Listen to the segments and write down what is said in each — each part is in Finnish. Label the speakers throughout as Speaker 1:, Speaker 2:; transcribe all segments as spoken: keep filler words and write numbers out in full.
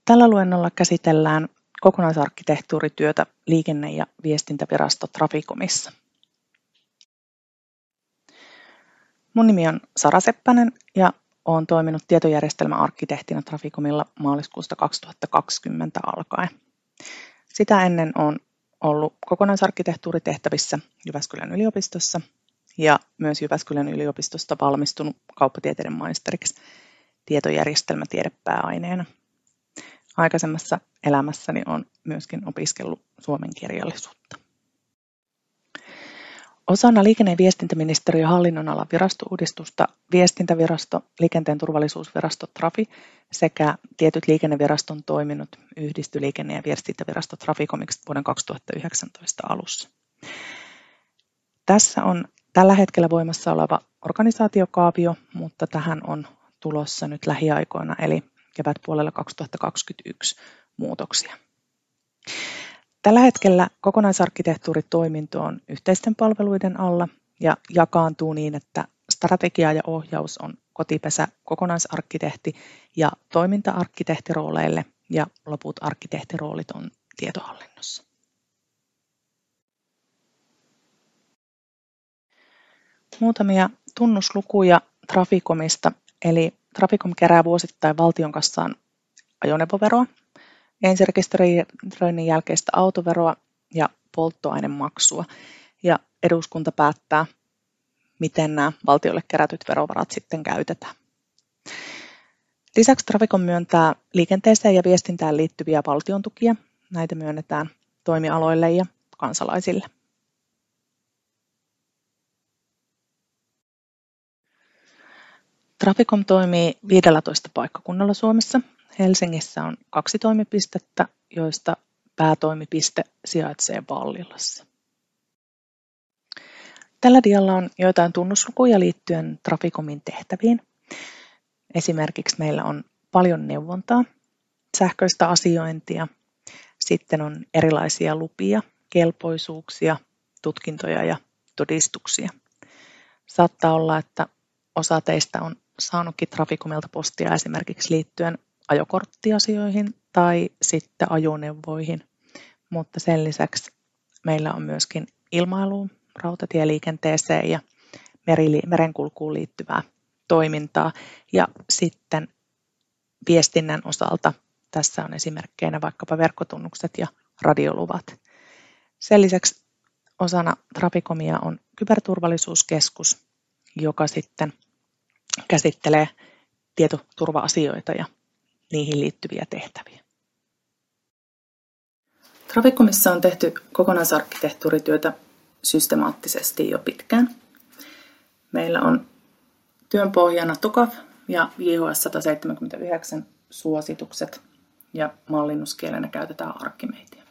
Speaker 1: Tällä luennolla käsitellään kokonaisarkkitehtuurityötä Liikenne- ja viestintävirasto Traficomissa. Mun nimi on Sara Seppänen ja olen toiminut tietojärjestelmäarkkitehtina Traficomilla maaliskuusta kaksituhattakaksikymmentä alkaen. Sitä ennen olen ollut kokonaisarkkitehtuuritehtävissä Jyväskylän yliopistossa ja myös Jyväskylän yliopistosta valmistunut kauppatieteiden maisteriksi tietojärjestelmätiedepääaineena. Aikaisemmassa elämässäni olen myöskin opiskellut suomen kirjallisuutta. Osana liikenne- ja viestintäministeriön hallinnonalan virastouudistusta Viestintävirasto, Liikenteen turvallisuusvirasto Trafi sekä tietyt liikenneviraston toiminnot yhdistyi Liikenne- ja viestintävirasto Traficomiksi vuoden kaksituhattayhdeksäntoista alussa. Tässä on tällä hetkellä voimassa oleva organisaatiokaavio, mutta tähän on tulossa nyt lähiaikoina eli kevätpuolella kaksituhattakaksikymmentäyksi muutoksia. Tällä hetkellä kokonaisarkkitehtuuritoiminto on yhteisten palveluiden alla ja jakaantuu niin, että strategia ja ohjaus on kotipesä kokonaisarkkitehti ja toiminta-arkkitehtirooleille ja loput arkkitehtiroolit on tietohallinnossa. Muutamia tunnuslukuja Traficomista, eli Traficom kerää vuosittain valtion kassaan ajoneuvoveroa, ensirekisteröinnin jälkeistä autoveroa ja polttoainemaksua, ja eduskunta päättää, miten nämä valtiolle kerätyt verovarat sitten käytetään. Lisäksi Traficom myöntää liikenteeseen ja viestintään liittyviä valtion tukia. Näitä myönnetään toimialoille ja kansalaisille. Traficom toimii viidellätoista paikkakunnalla Suomessa. Helsingissä on kaksi toimipistettä, joista päätoimipiste sijaitsee Vallilassa. Tällä dialla on joitain tunnuslukuja liittyen Traficomin tehtäviin. Esimerkiksi meillä on paljon neuvontaa, sähköistä asiointia, sitten on erilaisia lupia, kelpoisuuksia, tutkintoja ja todistuksia. Saattaa olla, että osa teistä on saanutkin Traficomilta postia esimerkiksi liittyen ajokorttiasioihin tai sitten ajoneuvoihin, mutta sen lisäksi meillä on myöskin ilmailuun, rautatieliikenteeseen ja merenkulkuun liittyvää toimintaa. Ja sitten viestinnän osalta tässä on esimerkkeinä vaikkapa verkkotunnukset ja radioluvat. Sen lisäksi osana Traficomia on kyberturvallisuuskeskus, joka sitten käsittelee tietoturva-asioita ja niihin liittyviä tehtäviä. Traficomissa on tehty kokonaisarkkitehtuurityötä systemaattisesti jo pitkään. Meillä on työn pohjana TOCAF ja J H S sata seitsemänkymmentäyhdeksän suositukset ja mallinnuskielenä käytetään Archimedia.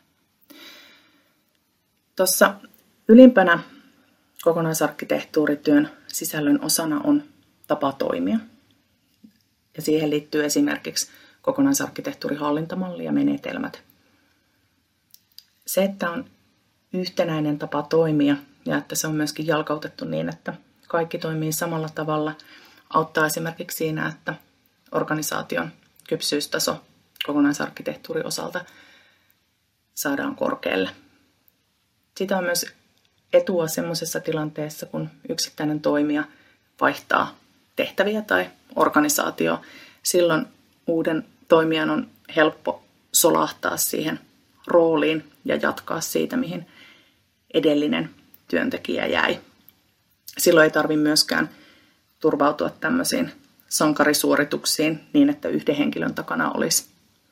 Speaker 1: Tuossa ylimpänä kokonaisarkkitehtuurityön sisällön osana on tapa toimia. Ja siihen liittyy esimerkiksi kokonaisarkkitehtuurihallintamalli ja menetelmät. Se, että on yhtenäinen tapa toimia ja että se on myöskin jalkautettu niin, että kaikki toimii samalla tavalla, auttaa esimerkiksi siinä, että organisaation kypsyystaso kokonaisarkkitehtuurin osalta saadaan korkealle. Sitä on myös etua sellaisessa tilanteessa, kun yksittäinen toimija vaihtaa tehtäviä tai organisaatio. Silloin uuden toimijan on helppo solahtaa siihen rooliin ja jatkaa siitä, mihin edellinen työntekijä jäi. Silloin ei tarvitse myöskään turvautua tämmöisiin sankarisuorituksiin niin, että yhden henkilön takana olisi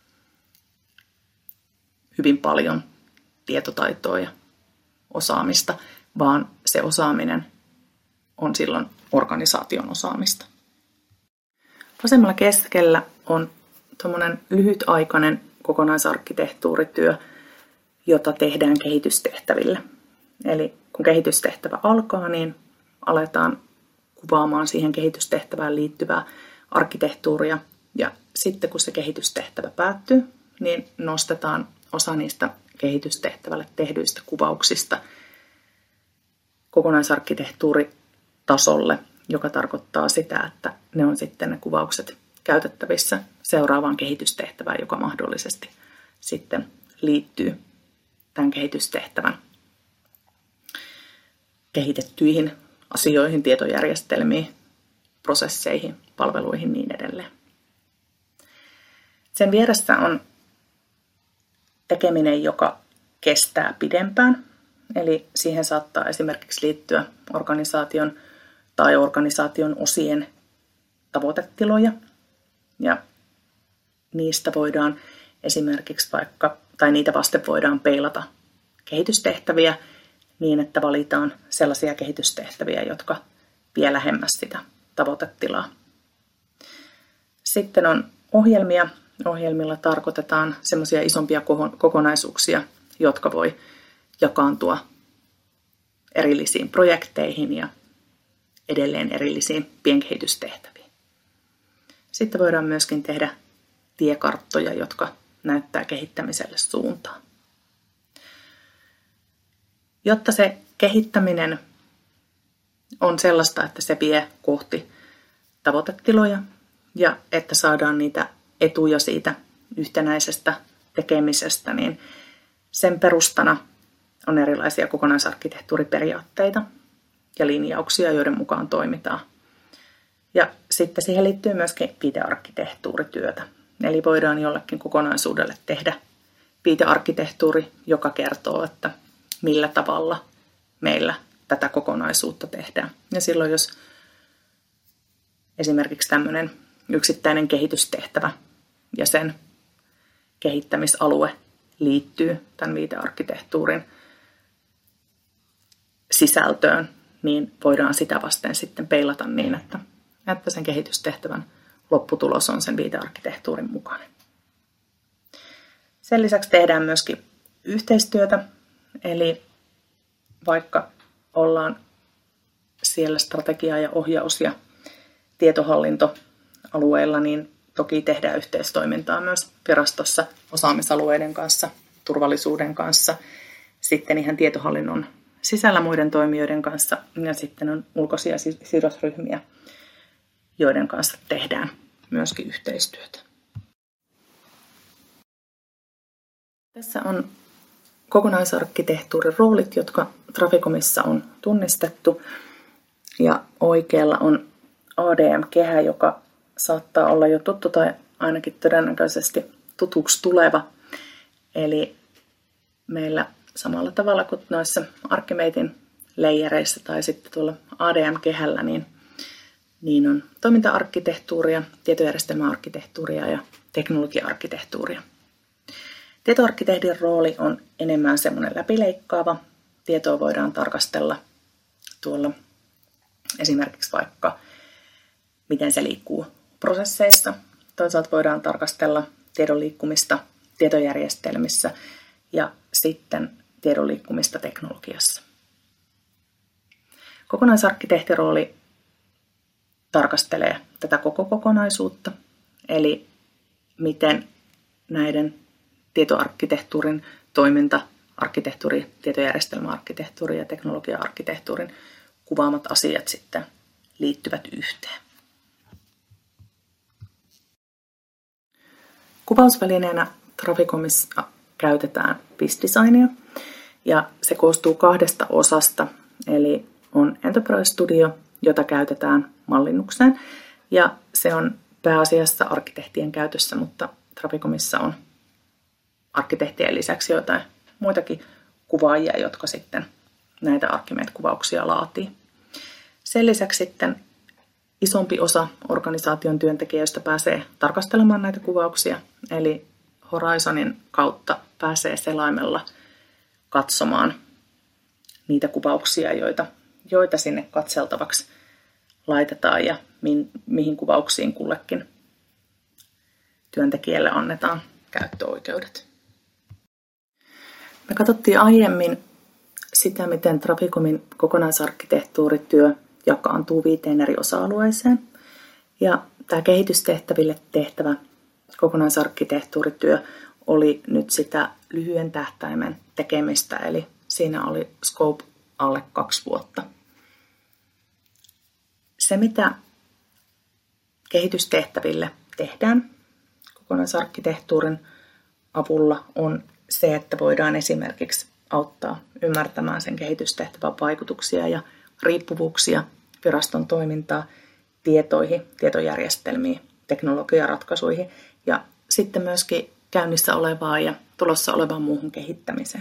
Speaker 1: hyvin paljon tietotaitoa ja osaamista, vaan se osaaminen on silloin organisaation osaamista. Vasemmalla keskellä on tuommoinen lyhytaikainen kokonaisarkkitehtuurityö, jota tehdään kehitystehtäville. Eli kun kehitystehtävä alkaa, niin aletaan kuvaamaan siihen kehitystehtävään liittyvää arkkitehtuuria. Ja sitten kun se kehitystehtävä päättyy, niin nostetaan osa niistä kehitystehtävälle tehdyistä kuvauksista kokonaisarkkitehtuuritasolle, joka tarkoittaa sitä, että ne on sitten ne kuvaukset käytettävissä seuraavaan kehitystehtävään, joka mahdollisesti sitten liittyy tämän kehitystehtävän kehitettyihin asioihin, tietojärjestelmiin, prosesseihin, palveluihin niin edelleen. Sen vieressä on tekeminen, joka kestää pidempään. Eli siihen saattaa esimerkiksi liittyä organisaation tai organisaation osien tavoitetiloja. Ja niistä voidaan esimerkiksi vaikka, tai niitä vasten voidaan peilata kehitystehtäviä niin, että valitaan sellaisia kehitystehtäviä, jotka vie lähemmäs sitä tavoitetilaa. Sitten on ohjelmia. Ohjelmilla tarkoitetaan semmoisia isompia kokonaisuuksia, jotka voi jakaantua erillisiin projekteihin ja edelleen erillisiin pienkehitystehtäviin. Sitten voidaan myöskin tehdä tiekarttoja, jotka näyttää kehittämiselle suuntaa. Jotta se kehittäminen on sellaista, että se vie kohti tavoitetiloja ja että saadaan niitä etuja siitä yhtenäisestä tekemisestä, niin sen perustana on erilaisia kokonaisarkkitehtuuriperiaatteita ja linjauksia, joiden mukaan toimitaan. Ja sitten siihen liittyy myöskin viitearkkitehtuurityötä. Eli voidaan jollekin kokonaisuudelle tehdä viitearkkitehtuuri, joka kertoo, että millä tavalla meillä tätä kokonaisuutta tehdään. Ja silloin, jos esimerkiksi tämmöinen yksittäinen kehitystehtävä ja sen kehittämisalue liittyy tämän viitearkkitehtuurin sisältöön, niin voidaan sitä vasten sitten peilata niin, että, että sen kehitystehtävän lopputulos on sen viitearkkitehtuurin mukainen. Sen lisäksi tehdään myöskin yhteistyötä, eli vaikka ollaan siellä strategia- ja ohjaus- ja tietohallintoalueilla, niin toki tehdään yhteistoimintaa myös virastossa osaamisalueiden kanssa, turvallisuuden kanssa, sitten ihan tietohallinnon sisällä muiden toimijoiden kanssa ja sitten on ulkoisia sidosryhmiä, joiden kanssa tehdään myöskin yhteistyötä. Tässä on kokonaisarkkitehtuurin roolit, jotka Traficomissa on tunnistettu. Ja oikealla on A D M-kehä, joka saattaa olla jo tuttu tai ainakin todennäköisesti tutuksi tuleva. Eli meillä samalla tavalla kuin noissa Archimaden leijereissä tai sitten tuolla A D M-kehällä, niin, niin on toiminta-arkkitehtuuria, tietojärjestelmäarkkitehtuuria ja teknologia-arkkitehtuuria. Tietoarkkitehdin rooli on enemmän semmoinen läpileikkaava. Tietoa voidaan tarkastella tuolla esimerkiksi vaikka, miten se liikkuu prosesseissa. Toisaalta voidaan tarkastella tiedon liikkumista tietojärjestelmissä ja sitten tiedon liikkumista teknologiassa. Kokonaisarkkitehtirooli tarkastelee tätä koko kokonaisuutta, eli miten näiden tietoarkkitehtuurin toiminta, arkkitehtuuri, tietojärjestelmäarkkitehtuuri ja teknologia-arkkitehtuurin kuvaamat asiat sitten liittyvät yhteen. Kuvausvälineenä Traficomissa käytetään BizDesignia ja se koostuu kahdesta osasta, eli on Enterprise Studio, jota käytetään mallinnukseen ja se on pääasiassa arkkitehtien käytössä, mutta Traficomissa on arkkitehtien lisäksi jotain muitakin kuvaajia, jotka sitten näitä Archimate-kuvauksia laatii. Sen lisäksi sitten isompi osa organisaation työntekijöistä pääsee tarkastelemaan näitä kuvauksia, eli Horizonin kautta pääsee selaimella katsomaan niitä kuvauksia, joita, joita sinne katseltavaksi laitetaan ja min, mihin kuvauksiin kullekin työntekijälle annetaan käyttöoikeudet. Me katsottiin aiemmin sitä, miten Traficomin kokonaisarkkitehtuurityö jakaantuu viiteen eri osa-alueeseen. Ja tämä kehitystehtäville tehtävä kokonaisarkkitehtuurityö oli nyt sitä lyhyen tähtäimen tekemistä, eli siinä oli scope alle kaksi vuotta. Se, mitä kehitystehtäville tehdään, kokonaisarkkitehtuurin avulla on se, että voidaan esimerkiksi auttaa ymmärtämään sen kehitystehtävän vaikutuksia ja riippuvuuksia viraston toimintaa, tietoihin, tietojärjestelmiin, teknologiaratkaisuihin ja sitten myöskin käynnissä olevaan ja tulossa olevaan muuhun kehittämiseen.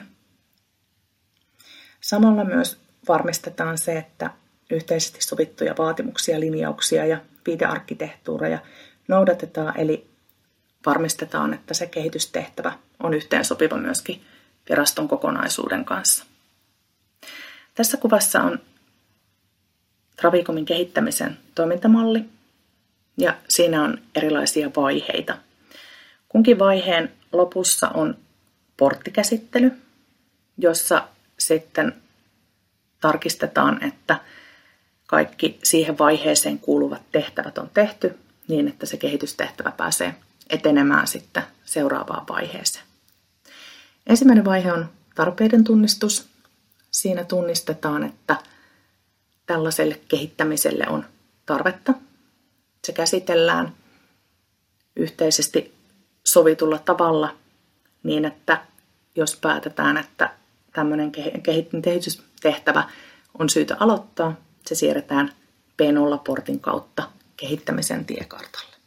Speaker 1: Samalla myös varmistetaan se, että yhteisesti sovittuja vaatimuksia, linjauksia ja viitearkkitehtuureja noudatetaan, eli varmistetaan, että se kehitystehtävä on yhteensopiva myöskin viraston kokonaisuuden kanssa. Tässä kuvassa on Traficomin kehittämisen toimintamalli ja siinä on erilaisia vaiheita. Kunkin vaiheen lopussa on porttikäsittely, jossa sitten tarkistetaan, että kaikki siihen vaiheeseen kuuluvat tehtävät on tehty niin, että se kehitystehtävä pääsee etenemään sitten seuraavaan vaiheeseen. Ensimmäinen vaihe on tarpeiden tunnistus. Siinä tunnistetaan, että tällaiselle kehittämiselle on tarvetta. Se käsitellään yhteisesti sovitulla tavalla niin, että jos päätetään, että tämmöinen kehitystehtävä on syytä aloittaa, se siirretään P nolla-portin kautta kehittämisen tiekartalle.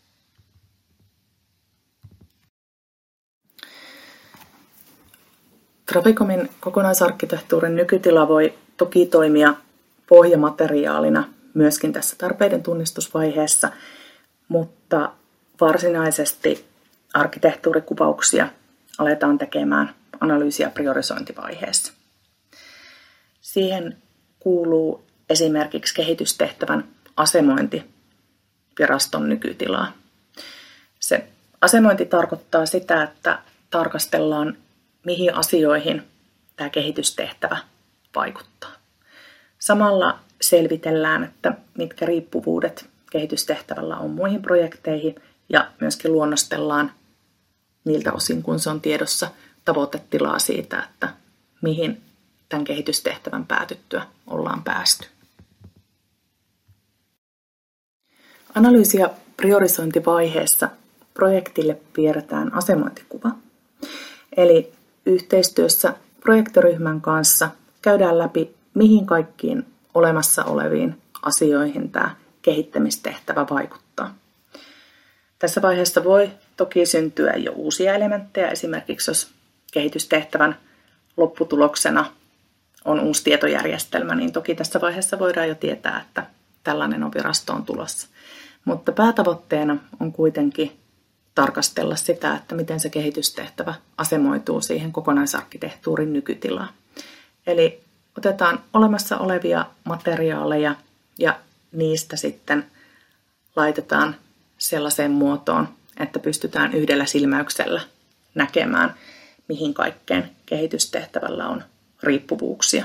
Speaker 1: Traficomin kokonaisarkkitehtuurin nykytila voi toki toimia pohjamateriaalina myöskin tässä tarpeiden tunnistusvaiheessa, mutta varsinaisesti arkkitehtuurikuvauksia aletaan tekemään analyysi- ja priorisointivaiheessa. Siihen kuuluu esimerkiksi kehitystehtävän asemointi viraston nykytilaa. Se asemointi tarkoittaa sitä, että tarkastellaan, mihin asioihin tämä kehitystehtävä vaikuttaa. Samalla selvitellään, että mitkä riippuvuudet kehitystehtävällä on muihin projekteihin ja myöskin luonnostellaan niiltä osin, kun se on tiedossa, tavoitetilaa siitä, että mihin tämän kehitystehtävän päätyttyä ollaan päästy. Analyysi- ja priorisointivaiheessa projektille piirretään asemointikuva. Eli yhteistyössä projektiryhmän kanssa käydään läpi, mihin kaikkiin olemassa oleviin asioihin tämä kehittämistehtävä vaikuttaa. Tässä vaiheessa voi toki syntyä jo uusia elementtejä, esimerkiksi jos kehitystehtävän lopputuloksena on uusi tietojärjestelmä, niin toki tässä vaiheessa voidaan jo tietää, että tällainen on virastoon tulossa. Mutta päätavoitteena on kuitenkin tarkastella sitä, että miten se kehitystehtävä asemoituu siihen kokonaisarkkitehtuurin nykytilaan. Eli otetaan olemassa olevia materiaaleja ja niistä sitten laitetaan sellaiseen muotoon, että pystytään yhdellä silmäyksellä näkemään, mihin kaikkeen kehitystehtävällä on riippuvuuksia.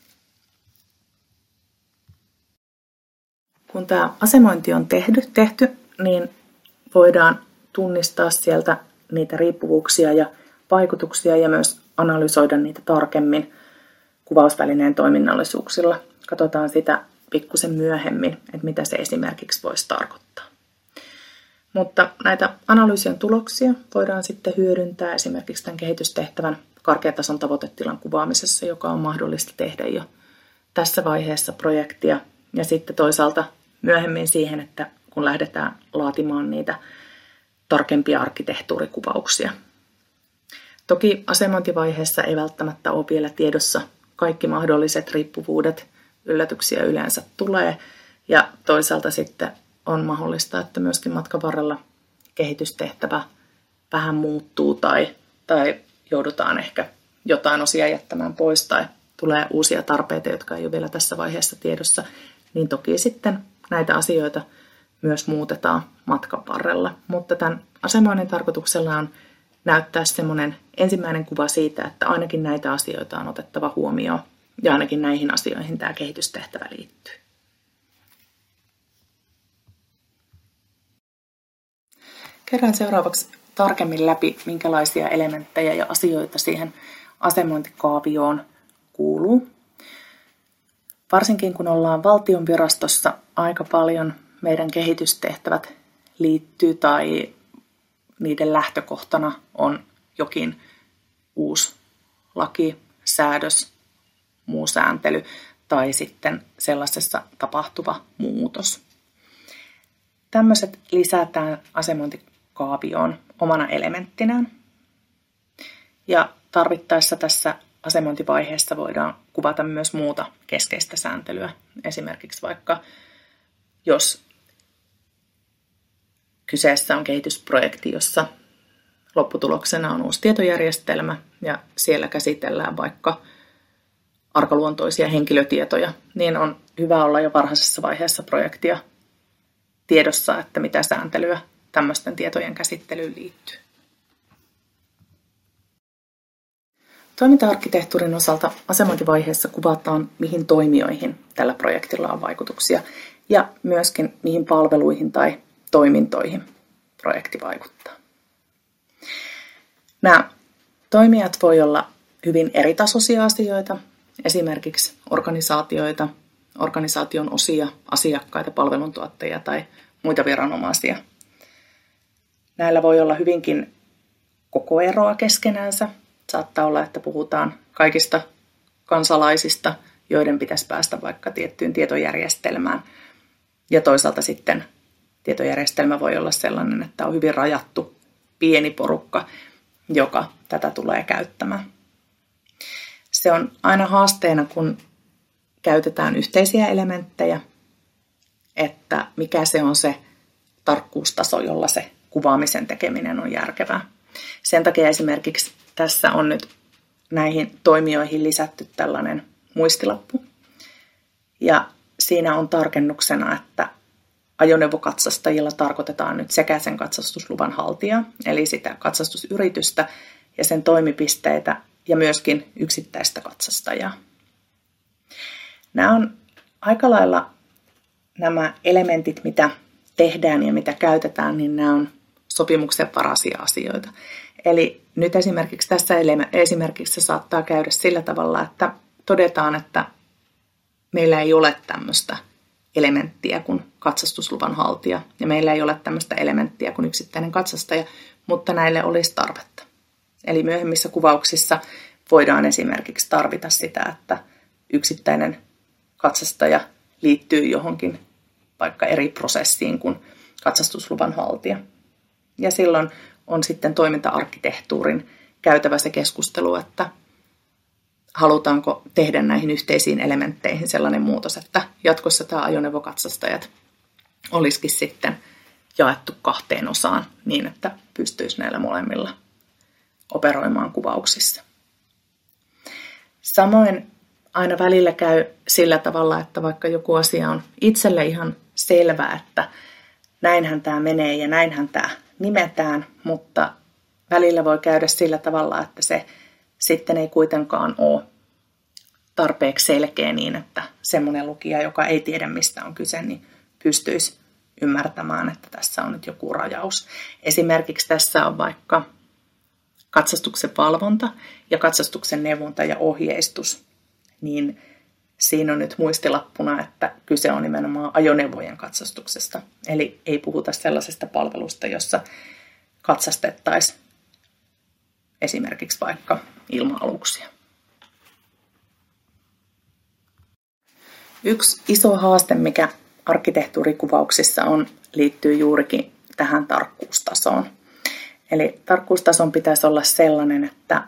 Speaker 1: Kun tämä asemointi on tehty, tehty, niin voidaan tunnistaa sieltä niitä riippuvuuksia ja vaikutuksia ja myös analysoida niitä tarkemmin kuvausvälineen toiminnallisuuksilla. Katsotaan sitä pikkusen myöhemmin, että mitä se esimerkiksi voisi tarkoittaa. Mutta näitä analyysien tuloksia voidaan sitten hyödyntää esimerkiksi tämän kehitystehtävän korkeatason tavoitetilan kuvaamisessa, joka on mahdollista tehdä jo tässä vaiheessa projektia. Ja sitten toisaalta myöhemmin siihen, että kun lähdetään laatimaan niitä tarkempia arkkitehtuurikuvauksia. Toki asemointivaiheessa ei välttämättä ole vielä tiedossa kaikki mahdolliset riippuvuudet, yllätyksiä yleensä tulee. Ja toisaalta sitten on mahdollista, että myöskin matkan varrella kehitystehtävä vähän muuttuu tai, tai joudutaan ehkä jotain osia jättämään pois tai tulee uusia tarpeita, jotka ei ole vielä tässä vaiheessa tiedossa, niin toki sitten näitä asioita myös muutetaan matkan varrella. Mutta tämän asemoinnin tarkoituksella on näyttää semmoinen ensimmäinen kuva siitä, että ainakin näitä asioita on otettava huomioon ja ainakin näihin asioihin tämä kehitystehtävä liittyy. Käydään seuraavaksi tarkemmin läpi, minkälaisia elementtejä ja asioita siihen asemointikaavioon kuuluu. Varsinkin kun ollaan valtion virastossa, aika paljon meidän kehitystehtävät liittyy tai niiden lähtökohtana on jokin uusi laki, säädös, muu sääntely tai sitten sellaisessa tapahtuva muutos. Tämmöiset lisätään asemointikaavioon omana elementtinään. Ja tarvittaessa tässä asemointivaiheessa voidaan kuvata myös muuta keskeistä sääntelyä. Esimerkiksi vaikka jos kyseessä on kehitysprojekti, jossa lopputuloksena on uusi tietojärjestelmä ja siellä käsitellään vaikka arkaluontoisia henkilötietoja, niin on hyvä olla jo varhaisessa vaiheessa projektia tiedossa, että mitä sääntelyä tämmöisten tietojen käsittelyyn liittyy. Toiminta-arkkitehtuurin osalta asemointivaiheessa kuvataan, mihin toimijoihin tällä projektilla on vaikutuksia ja myöskin mihin palveluihin tai toimintoihin projekti vaikuttaa. Nämä toimijat voi olla hyvin eritasoisia asioita, esimerkiksi organisaatioita, organisaation osia, asiakkaita, palveluntuottajia tai muita viranomaisia. Näillä voi olla hyvinkin koko eroa keskenänsä. Saattaa olla, että puhutaan kaikista kansalaisista, joiden pitäisi päästä vaikka tiettyyn tietojärjestelmään. Ja toisaalta sitten tietojärjestelmä voi olla sellainen, että on hyvin rajattu pieni porukka, joka tätä tulee käyttämään. Se on aina haasteena, kun käytetään yhteisiä elementtejä, että mikä se on se tarkkuustaso, jolla se kuvaamisen tekeminen on järkevää. Sen takia esimerkiksi tässä on nyt näihin toimijoihin lisätty tällainen muistilappu. Ja siinä on tarkennuksena, että ajoneuvokatsastajilla tarkoitetaan nyt sekä sen katsastusluvan haltijaa, eli sitä katsastusyritystä ja sen toimipisteitä ja myöskin yksittäistä katsastajaa. Nämä on aika lailla nämä elementit, mitä tehdään ja mitä käytetään, niin nämä on sopimuksen varaisia asioita. Eli nyt esimerkiksi tässä esimerkissä saattaa käydä sillä tavalla, että todetaan, että meillä ei ole tämmöistä elementtiä kuin katsastusluvan haltija ja meillä ei ole tämmöistä elementtiä kuin yksittäinen katsastaja, mutta näille olisi tarvetta. Eli myöhemmissä kuvauksissa voidaan esimerkiksi tarvita sitä, että yksittäinen katsastaja liittyy johonkin vaikka eri prosessiin kuin katsastusluvan haltija. Ja silloin on sitten toiminta-arkkitehtuurin käytävä se keskustelu, että halutaanko tehdä näihin yhteisiin elementteihin sellainen muutos, että jatkossa tämä ajoneuvokatsastajat olisikin sitten jaettu kahteen osaan niin, että pystyisi näillä molemmilla operoimaan kuvauksissa. Samoin aina välillä käy sillä tavalla, että vaikka joku asia on itselle ihan selvää, että näinhän tämä menee ja näinhän tämä nimetään, mutta välillä voi käydä sillä tavalla, että se sitten ei kuitenkaan ole tarpeeksi selkeä niin, että semmoinen lukija, joka ei tiedä mistä on kyse, niin pystyisi ymmärtämään, että tässä on nyt joku rajaus. Esimerkiksi tässä on vaikka katsastuksen valvonta ja katsastuksen neuvonta ja ohjeistus, niin siinä on nyt muistilappuna, että kyse on nimenomaan ajoneuvojen katsastuksesta. Eli ei puhuta sellaisesta palvelusta, jossa katsastettaisiin esimerkiksi vaikka ilma-aluksia. Yksi iso haaste, mikä arkkitehtuurikuvauksissa on, liittyy juurikin tähän tarkkuustasoon. Eli tarkkuustason pitäisi olla sellainen, että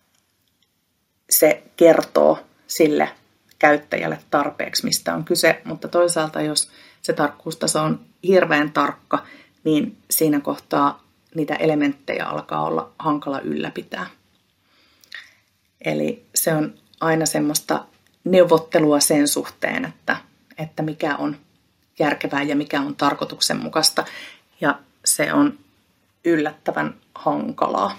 Speaker 1: se kertoo sille käyttäjälle tarpeeksi, mistä on kyse, mutta toisaalta jos se tarkkuustaso on hirveän tarkka, niin siinä kohtaa niitä elementtejä alkaa olla hankala ylläpitää. Eli se on aina semmoista neuvottelua sen suhteen, että, että mikä on järkevää ja mikä on tarkoituksenmukaista, ja se on yllättävän hankalaa.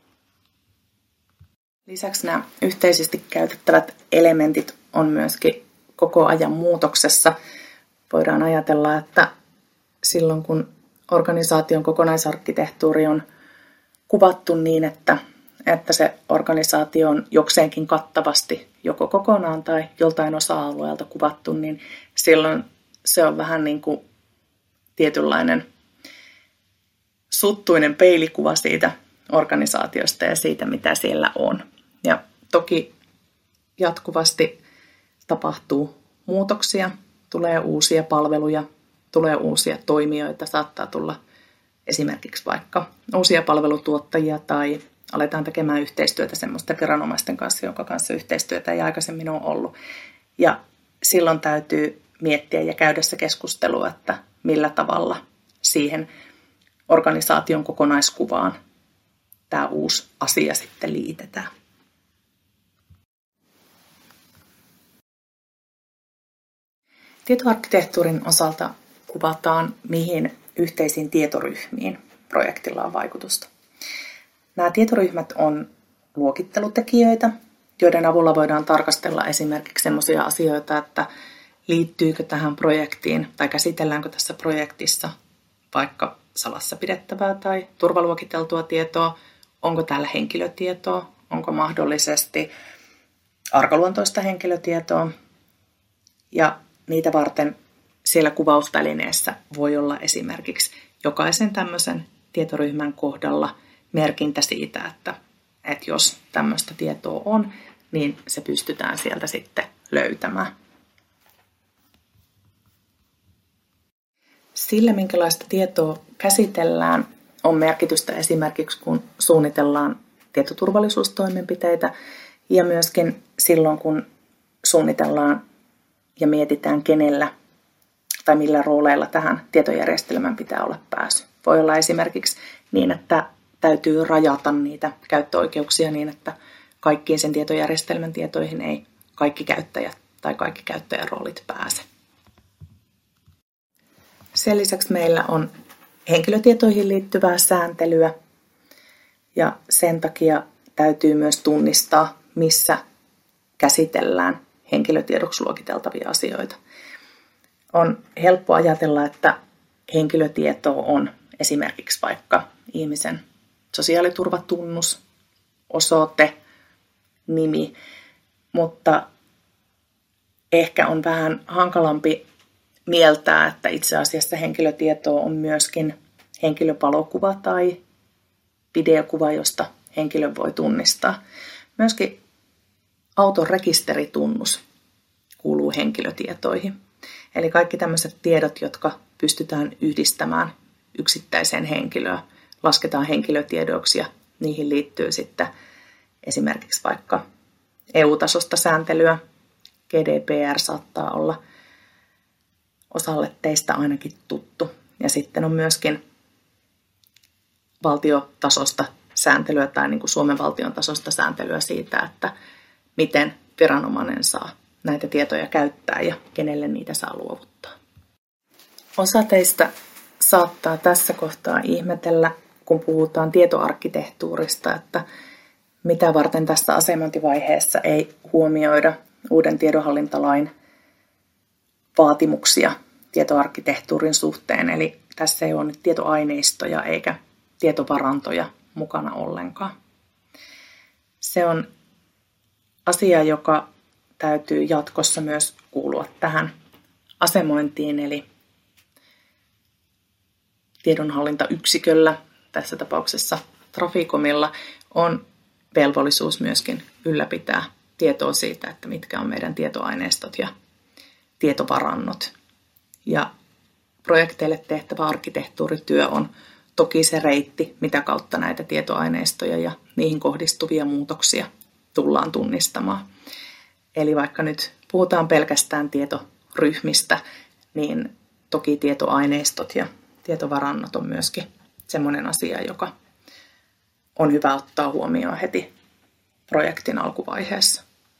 Speaker 1: Lisäksi nämä yhteisesti käytettävät elementit on myöskin koko ajan muutoksessa. Voidaan ajatella, että silloin kun organisaation kokonaisarkkitehtuuri on kuvattu niin, että, että se organisaatio on jokseenkin kattavasti joko kokonaan tai joltain osa-alueelta kuvattu, niin silloin se on vähän niin kuin tietynlainen suttuinen peilikuva siitä organisaatiosta ja siitä, mitä siellä on. Ja toki jatkuvasti tapahtuu muutoksia, tulee uusia palveluja, tulee uusia toimijoita, saattaa tulla esimerkiksi vaikka uusia palvelutuottajia tai aletaan tekemään yhteistyötä semmoisten viranomaisten kanssa, jonka kanssa yhteistyötä ei aikaisemmin ole ollut. Ja silloin täytyy miettiä ja käydä se keskustelua, että millä tavalla siihen organisaation kokonaiskuvaan tämä uusi asia sitten liitetään. Tietoarkkitehtuurin osalta kuvataan, mihin yhteisiin tietoryhmiin projektilla on vaikutusta. Nämä tietoryhmät on luokittelutekijöitä, joiden avulla voidaan tarkastella esimerkiksi sellaisia asioita, että liittyykö tähän projektiin tai käsitelläänkö tässä projektissa vaikka salassa pidettävää tai turvaluokiteltua tietoa, onko täällä henkilötietoa, onko mahdollisesti arkaluontoista henkilötietoa. Ja niitä varten siellä kuvausvälineessä voi olla esimerkiksi jokaisen tämmöisen tietoryhmän kohdalla merkintä siitä, että, että jos tämmöistä tietoa on, niin se pystytään sieltä sitten löytämään. Sillä, minkälaista tietoa käsitellään, on merkitystä esimerkiksi, kun suunnitellaan tietoturvallisuustoimenpiteitä ja myöskin silloin, kun suunnitellaan ja mietitään, kenellä tai millä rooleilla tähän tietojärjestelmään pitää olla pääsy. Voi olla esimerkiksi niin, että täytyy rajata niitä käyttöoikeuksia niin, että kaikkiin sen tietojärjestelmän tietoihin ei kaikki käyttäjät tai kaikki käyttäjäroolit pääse. Sen lisäksi meillä on henkilötietoihin liittyvää sääntelyä ja sen takia täytyy myös tunnistaa, missä käsitellään henkilötiedoksi luokiteltavia asioita. On helppo ajatella, että henkilötieto on esimerkiksi vaikka ihmisen sosiaaliturvatunnus, osoite, nimi, mutta ehkä on vähän hankalampi mieltää, että itse asiassa henkilötietoa on myöskin henkilöpalokuva tai videokuva, josta henkilö voi tunnistaa. Myöskin auton rekisteritunnus kuuluu henkilötietoihin. Eli kaikki tämmöiset tiedot, jotka pystytään yhdistämään yksittäiseen henkilöön, lasketaan henkilötiedoiksi ja niihin liittyy sitten esimerkiksi vaikka E U-tasosta sääntelyä. G D P R saattaa olla osalle teistä ainakin tuttu. Ja sitten on myöskin valtiotasosta sääntelyä tai niin kuin Suomen valtion tasosta sääntelyä siitä, että miten viranomainen saa näitä tietoja käyttää ja kenelle niitä saa luovuttaa. Osa teistä saattaa tässä kohtaa ihmetellä, kun puhutaan tietoarkkitehtuurista, että mitä varten tässä asemointivaiheessa ei huomioida uuden tiedonhallintalain vaatimuksia tietoarkkitehtuurin suhteen. Eli tässä ei ole nyt tietoaineistoja eikä tietovarantoja mukana ollenkaan. Se on asia, joka täytyy jatkossa myös kuulua tähän asemointiin, eli tiedonhallintayksiköllä, tässä tapauksessa Traficomilla, on velvollisuus myöskin ylläpitää tietoa siitä, että mitkä on meidän tietoaineistot ja tietovarannot. Ja projekteille tehtävä arkkitehtuurityö on toki se reitti, mitä kautta näitä tietoaineistoja ja niihin kohdistuvia muutoksia tullaan tunnistamaan. Eli vaikka nyt puhutaan pelkästään tietoryhmistä, niin toki tietoaineistot ja tietovarannot on myöskin semmoinen asia, joka on hyvä ottaa huomioon heti projektin alkuvaiheessa.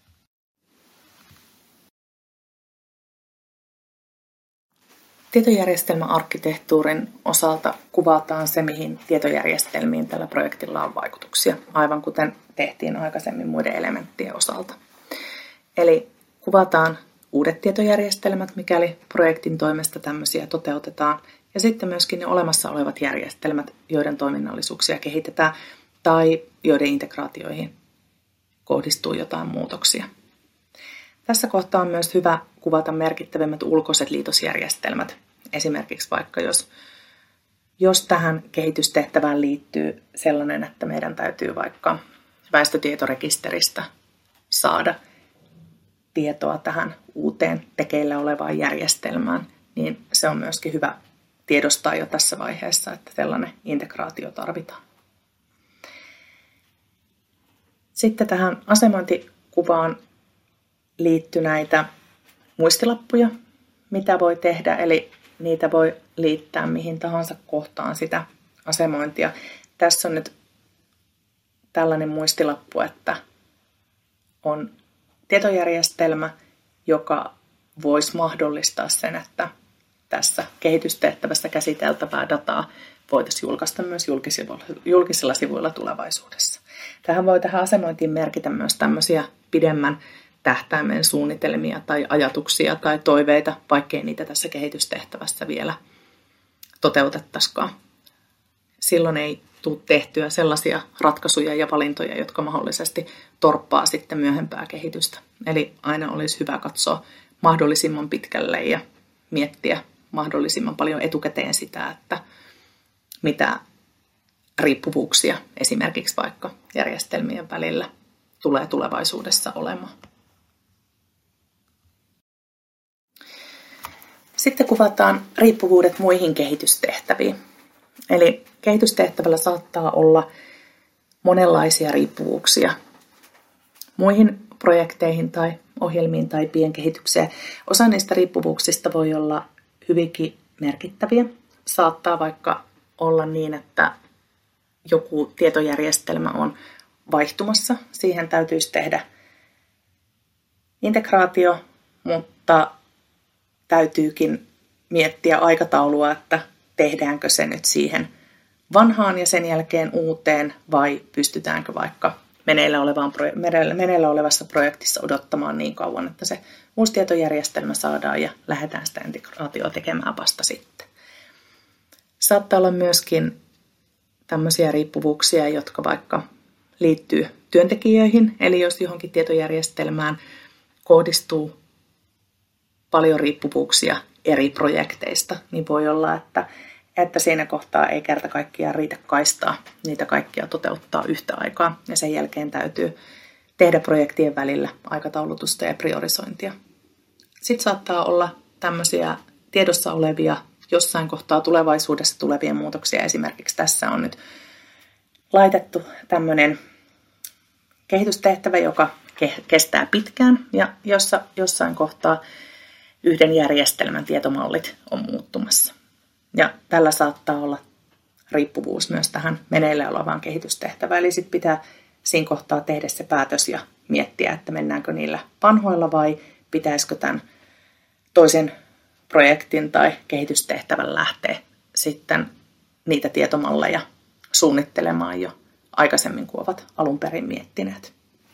Speaker 1: Tietojärjestelmäarkkitehtuurin osalta kuvataan se, mihin tietojärjestelmiin tällä projektilla on vaikutuksia, aivan kuten tehtiin aikaisemmin muiden elementtien osalta. Eli kuvataan uudet tietojärjestelmät, mikäli projektin toimesta tämmöisiä toteutetaan, ja sitten myöskin ne olemassa olevat järjestelmät, joiden toiminnallisuuksia kehitetään tai joiden integraatioihin kohdistuu jotain muutoksia. Tässä kohtaa on myös hyvä kuvata merkittävimmät ulkoiset liitosjärjestelmät. Esimerkiksi vaikka jos Jos tähän kehitystehtävään liittyy sellainen, että meidän täytyy vaikka väestötietorekisteristä saada tietoa tähän uuteen tekeillä olevaan järjestelmään, niin se on myöskin hyvä tiedostaa jo tässä vaiheessa, että sellainen integraatio tarvitaan. Sitten tähän asemointikuvaan liittyy näitä muistilappuja, mitä voi tehdä, eli niitä voi liittää mihin tahansa kohtaan sitä asemointia. Tässä on nyt tällainen muistilappu, että on tietojärjestelmä, joka voisi mahdollistaa sen, että tässä kehitystehtävässä käsiteltävää dataa voitaisiin julkaista myös julkisilla sivuilla tulevaisuudessa. Tähän voi tähän asemointiin merkitä myös tämmöisiä pidemmän tähtäimen suunnitelmia tai ajatuksia tai toiveita, vaikkei niitä tässä kehitystehtävässä vielä toteutettaisikaan. Silloin ei tule tehtyä sellaisia ratkaisuja ja valintoja, jotka mahdollisesti torppaa sitten myöhempää kehitystä. Eli aina olisi hyvä katsoa mahdollisimman pitkälle ja miettiä mahdollisimman paljon etukäteen sitä, että mitä riippuvuuksia esimerkiksi vaikka järjestelmien välillä tulee tulevaisuudessa olemaan. Sitten kuvataan riippuvuudet muihin kehitystehtäviin. Eli kehitystehtävällä saattaa olla monenlaisia riippuvuuksia muihin projekteihin tai ohjelmiin tai pienkehitykseen. Osa niistä riippuvuuksista voi olla hyvinkin merkittäviä. Saattaa vaikka olla niin, että joku tietojärjestelmä on vaihtumassa. Siihen täytyisi tehdä integraatio, mutta täytyykin miettiä aikataulua, että tehdäänkö se nyt siihen vanhaan ja sen jälkeen uuteen, vai pystytäänkö vaikka meneillä, olevaan, meneillä olevassa projektissa odottamaan niin kauan, että se uusi tietojärjestelmä saadaan ja lähdetään sitä integraatioa tekemään vasta sitten. Saattaa olla myöskin tämmöisiä riippuvuuksia, jotka vaikka liittyy työntekijöihin, eli jos johonkin tietojärjestelmään kohdistuu paljon riippuvuuksia eri projekteista, niin voi olla, että, että siinä kohtaa ei kerta kaikkiaan riitä kaistaa niitä kaikkia toteuttaa yhtä aikaa, ja sen jälkeen täytyy tehdä projektien välillä aikataulutusta ja priorisointia. Sitten saattaa olla tämmöisiä tiedossa olevia jossain kohtaa tulevaisuudessa tulevia muutoksia. Esimerkiksi tässä on nyt laitettu tämmöinen kehitystehtävä, joka kestää pitkään ja jossa jossain kohtaa yhden järjestelmän tietomallit on muuttumassa. Ja tällä saattaa olla riippuvuus myös tähän meneillä olevaan kehitystehtävään. Eli sitten pitää siinä kohtaa tehdä se päätös ja miettiä, että mennäänkö niillä vanhoilla vai pitäisikö tämän toisen projektin tai kehitystehtävän lähteä sitten niitä tietomalleja suunnittelemaan jo aikaisemmin kuin ovat alun perin miettineet.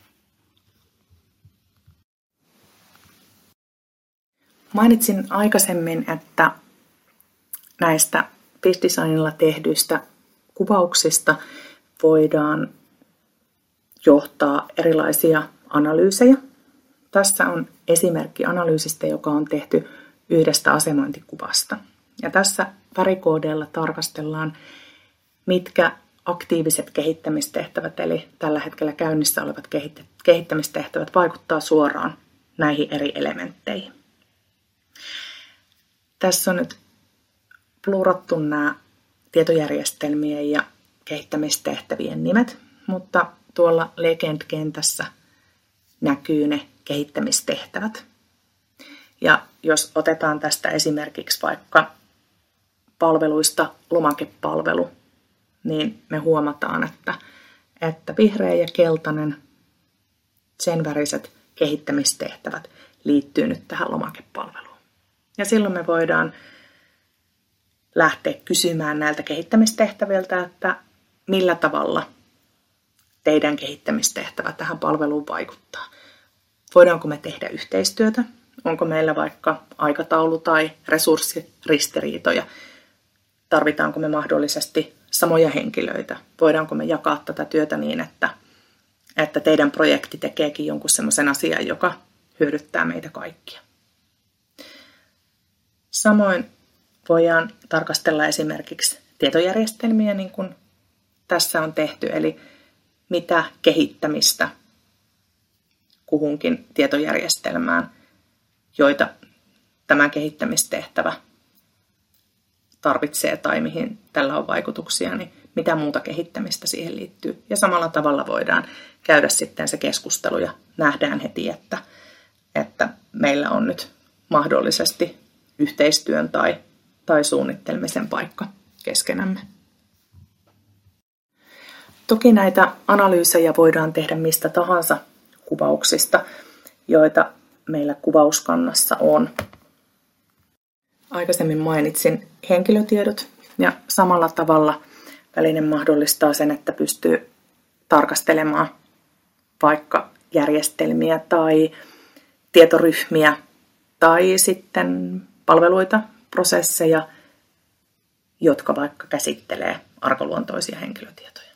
Speaker 1: Mainitsin aikaisemmin, että näistä BizDesignilla tehdyistä kuvauksista voidaan johtaa erilaisia analyysejä. Tässä on esimerkki analyysistä, joka on tehty yhdestä asemointikuvasta. Ja tässä värikoodeilla tarkastellaan, mitkä aktiiviset kehittämistehtävät, eli tällä hetkellä käynnissä olevat kehittämistehtävät, vaikuttaa suoraan näihin eri elementteihin. Tässä on nyt plurattu nämä tietojärjestelmien ja kehittämistehtävien nimet, mutta tuolla Legend-kentässä näkyy ne kehittämistehtävät. Ja jos otetaan tästä esimerkiksi vaikka palveluista lomakepalvelu, niin me huomataan, että, että vihreä ja keltainen, sen väriset kehittämistehtävät liittyy nyt tähän lomakepalveluun. Ja silloin me voidaan lähteä kysymään näiltä kehittämistehtäviltä, että millä tavalla teidän kehittämistehtävä tähän palveluun vaikuttaa. Voidaanko me tehdä yhteistyötä? Onko meillä vaikka aikataulu- tai resurssiristiriitoja? Tarvitaanko me mahdollisesti samoja henkilöitä? Voidaanko me jakaa tätä työtä niin, että, että teidän projekti tekeekin jonkun sellaisen asian, joka hyödyttää meitä kaikkia? Samoin voidaan tarkastella esimerkiksi tietojärjestelmiä, niin kuin tässä on tehty, eli mitä kehittämistä kuhunkin tietojärjestelmään, joita tämä kehittämistehtävä tarvitsee tai mihin tällä on vaikutuksia, niin mitä muuta kehittämistä siihen liittyy. Ja samalla tavalla voidaan käydä sitten se keskustelu ja nähdään heti, että, että meillä on nyt mahdollisesti yhteistyön tai, tai suunnittelemisen paikka keskenämme. Toki näitä analyysejä voidaan tehdä mistä tahansa kuvauksista, joita meillä kuvauskannassa on. Aikaisemmin mainitsin henkilötiedot ja samalla tavalla väline mahdollistaa sen, että pystyy tarkastelemaan vaikka järjestelmiä tai tietoryhmiä tai sitten palveluita, prosesseja, jotka vaikka käsittelee arkaluontoisia henkilötietoja.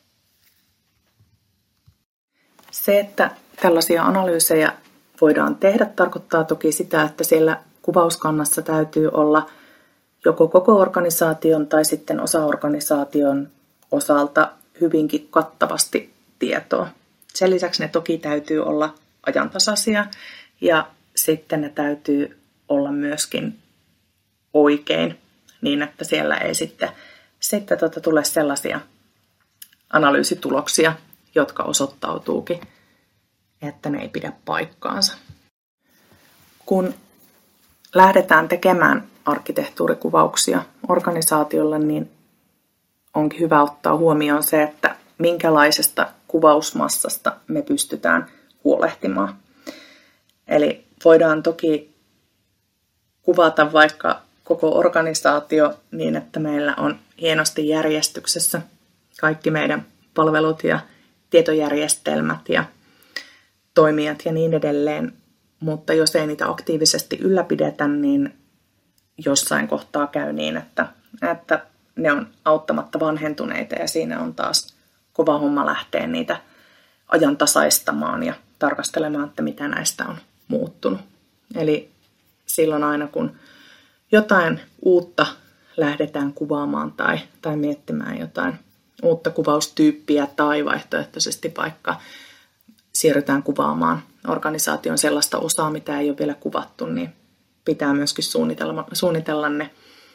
Speaker 1: Se, että tällaisia analyysejä voidaan tehdä, tarkoittaa toki sitä, että siellä kuvauskannassa täytyy olla joko koko organisaation tai sitten osaorganisaation osalta hyvinkin kattavasti tietoa. Sen lisäksi ne toki täytyy olla ajantasaisia ja sitten ne täytyy olla myöskin oikein niin, että siellä ei sitten, sitten tuota tule sellaisia analyysituloksia, jotka osoittautuukin, että ne ei pidä paikkaansa. Kun lähdetään tekemään arkkitehtuurikuvauksia organisaatiolle, niin onkin hyvä ottaa huomioon se, että minkälaisesta kuvausmassasta me pystytään huolehtimaan. Eli voidaan toki kuvata vaikka koko organisaatio niin, että meillä on hienosti järjestyksessä kaikki meidän palvelut ja tietojärjestelmät ja toimijat ja niin edelleen. Mutta jos ei niitä aktiivisesti ylläpidetä, niin jossain kohtaa käy niin, että, että ne on auttamatta vanhentuneita ja siinä on taas kova homma lähteä niitä ajantasaistamaan ja tarkastelemaan, että mitä näistä on muuttunut. Eli silloin aina kun jotain uutta lähdetään kuvaamaan tai, tai miettimään jotain uutta kuvaustyyppiä tai vaihtoehtoisesti vaikka siirrytään kuvaamaan organisaation sellaista osaa, mitä ei ole vielä kuvattu, niin pitää myöskin suunnitella, suunnitella ne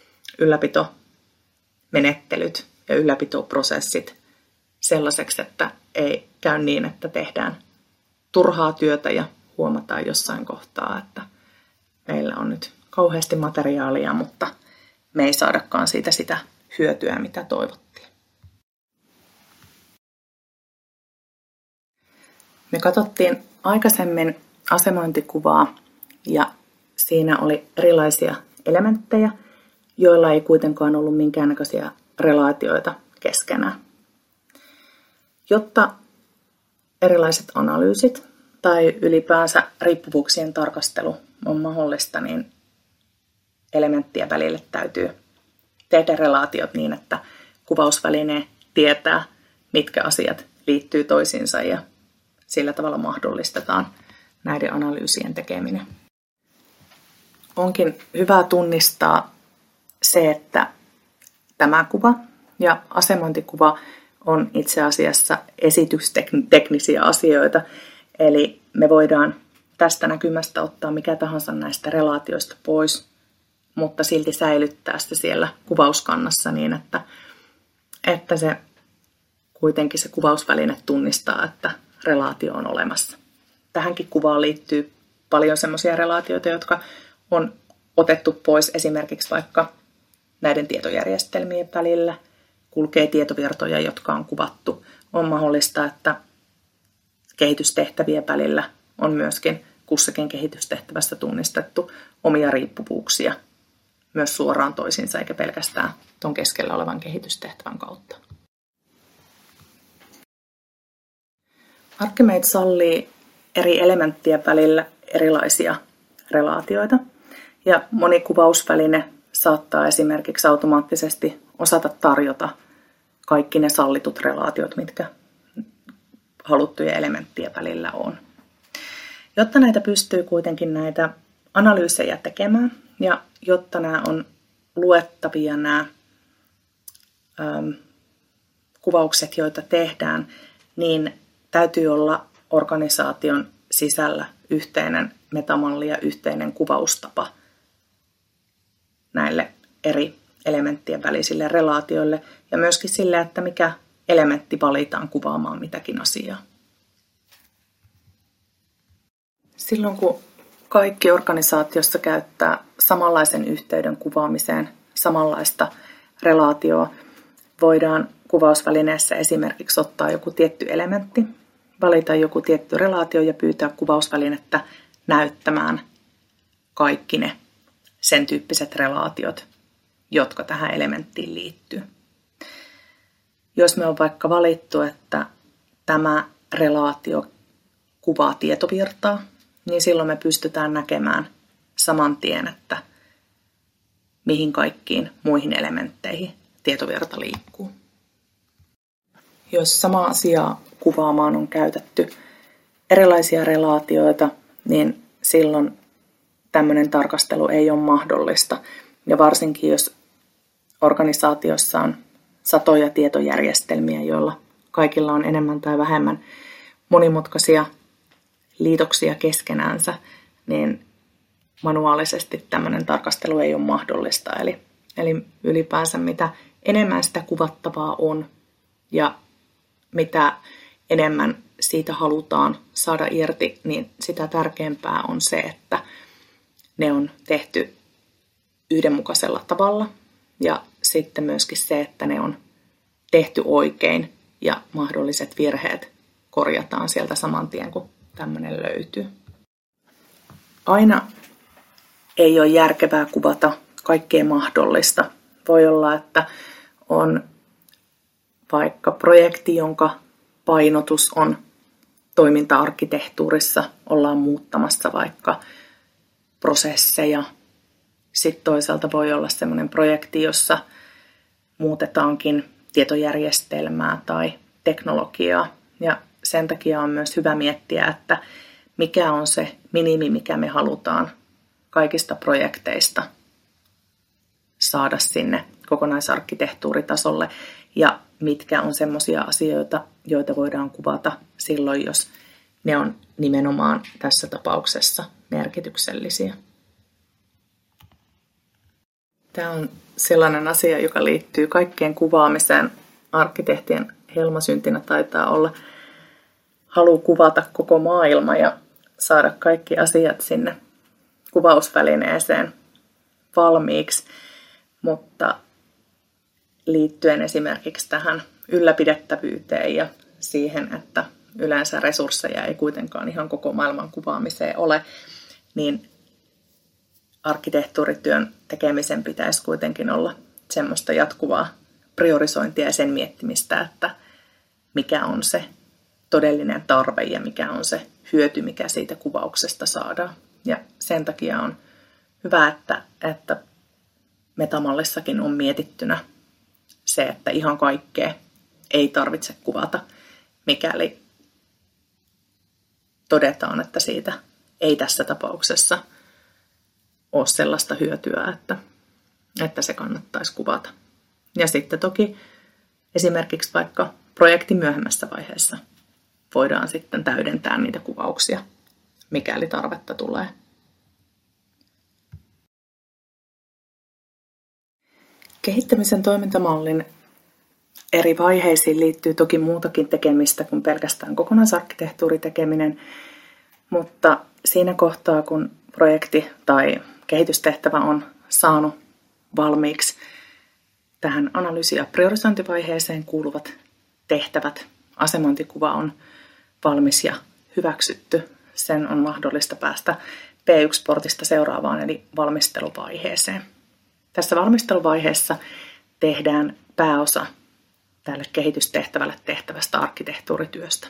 Speaker 1: ylläpitomenettelyt ja ylläpitoprosessit sellaiseksi, että ei käy niin, että tehdään turhaa työtä ja huomataan jossain kohtaa, että meillä on nyt kauheasti materiaalia, mutta me ei saadakaan siitä sitä hyötyä, mitä toivottiin. Me katsottiin aikaisemmin asemointikuvaa ja siinä oli erilaisia elementtejä, joilla ei kuitenkaan ollut minkäännäköisiä relaatioita keskenään. Jotta erilaiset analyysit tai ylipäänsä riippuvuuksien tarkastelu on mahdollista, niin elementtien välille täytyy tehdä relaatiot niin, että kuvausväline tietää, mitkä asiat liittyy toisiinsa ja sillä tavalla mahdollistetaan näiden analyysien tekeminen. Onkin hyvä tunnistaa se, että tämä kuva ja asemointikuva on itse asiassa esitysteknisiä asioita, eli me voidaan tästä näkymästä ottaa mikä tahansa näistä relaatioista pois, mutta silti säilyttää se siellä kuvauskannassa niin, että, että se kuitenkin se kuvausväline tunnistaa, että relaatio on olemassa. Tähänkin kuvaan liittyy paljon sellaisia relaatioita, jotka on otettu pois esimerkiksi vaikka näiden tietojärjestelmien välillä, kulkee tietovirtoja, jotka on kuvattu. On mahdollista, että kehitystehtävien välillä on myöskin kussakin kehitystehtävässä tunnistettu omia riippuvuuksia myös suoraan toisiinsa, eikä pelkästään tuon keskellä olevan kehitystehtävän kautta. Archimate sallii eri elementtien välillä erilaisia relaatioita, ja moni kuvausväline saattaa esimerkiksi automaattisesti osata tarjota kaikki ne sallitut relaatiot, mitkä haluttujen elementtien välillä on. Jotta näitä pystyy kuitenkin näitä analyysejä tekemään, ja jotta nämä on luettavia nämä äm, kuvaukset, joita tehdään, niin täytyy olla organisaation sisällä yhteinen metamalli ja yhteinen kuvaustapa näille eri elementtien välisille relaatioille ja myöskin sille, että mikä elementti valitaan kuvaamaan mitäkin asiaa. Silloin kun kaikki organisaatiossa käyttää samanlaisen yhteyden kuvaamiseen samanlaista relaatioa, voidaan kuvausvälineessä esimerkiksi ottaa joku tietty elementti, valita joku tietty relaatio ja pyytää kuvausvälinettä näyttämään kaikki ne sen tyyppiset relaatiot, jotka tähän elementtiin liittyy. Jos me on vaikka valittu, että tämä relaatio kuvaa tietovirtaa, niin silloin me pystytään näkemään saman tien, että mihin kaikkiin muihin elementteihin tietovirta liikkuu. Jos sama asiaa kuvaamaan on käytetty erilaisia relaatioita, niin silloin tämmöinen tarkastelu ei ole mahdollista. Ja varsinkin jos organisaatiossa on satoja tietojärjestelmiä, joilla kaikilla on enemmän tai vähemmän monimutkaisia liitoksia keskenäänsä, niin manuaalisesti tämmöinen tarkastelu ei ole mahdollista. Eli, eli ylipäänsä mitä enemmän sitä kuvattavaa on ja mitä enemmän siitä halutaan saada irti, niin sitä tärkeämpää on se, että ne on tehty yhdenmukaisella tavalla ja sitten myöskin se, että ne on tehty oikein ja mahdolliset virheet korjataan sieltä saman tien, kun tämmöinen löytyy. Aina ei ole järkevää kuvata kaikkea mahdollista. Voi olla, että on vaikka projekti, jonka painotus on toiminta-arkkitehtuurissa, ollaan muuttamassa vaikka prosesseja. Sitten toisaalta voi olla sellainen projekti, jossa muutetaankin tietojärjestelmää tai teknologiaa. Ja sen takia on myös hyvä miettiä, että mikä on se minimi, mikä me halutaan kaikista projekteista saada sinne kokonaisarkkitehtuuritasolle ja mitkä on semmoisia asioita, joita voidaan kuvata silloin, jos ne on nimenomaan tässä tapauksessa merkityksellisiä. Tämä on sellainen asia, joka liittyy kaikkeen kuvaamiseen. Arkkitehtien helmasyntinä taitaa olla halu kuvata koko maailma ja saada kaikki asiat sinne kuvausvälineeseen valmiiksi, mutta liittyen esimerkiksi tähän ylläpidettävyyteen ja siihen, että yleensä resursseja ei kuitenkaan ihan koko maailman kuvaamiseen ole, niin arkkitehtuurityön tekemisen pitäisi kuitenkin olla semmoista jatkuvaa priorisointia ja sen miettimistä, että mikä on se todellinen tarve ja mikä on se hyöty, mikä siitä kuvauksesta saadaan. Ja sen takia on hyvä, että, että metamallissakin on mietittynä se, että ihan kaikkea ei tarvitse kuvata, mikäli todetaan, että siitä ei tässä tapauksessa ole sellaista hyötyä, että, että se kannattaisi kuvata. Ja sitten toki esimerkiksi vaikka projektin myöhemmässä vaiheessa voidaan sitten täydentää niitä kuvauksia, mikäli tarvetta tulee. Kehittämisen toimintamallin eri vaiheisiin liittyy toki muutakin tekemistä kuin pelkästään kokonaisarkkitehtuuritekeminen, mutta siinä kohtaa, kun projekti tai kehitystehtävä on saanut valmiiksi tähän analyysi- ja priorisointivaiheeseen kuuluvat tehtävät, asemointikuva on valmis ja hyväksytty. Sen on mahdollista päästä P yksi-portista seuraavaan eli valmisteluvaiheeseen. Tässä valmisteluvaiheessa tehdään pääosa tälle kehitystehtävälle tehtävästä arkkitehtuurityöstä.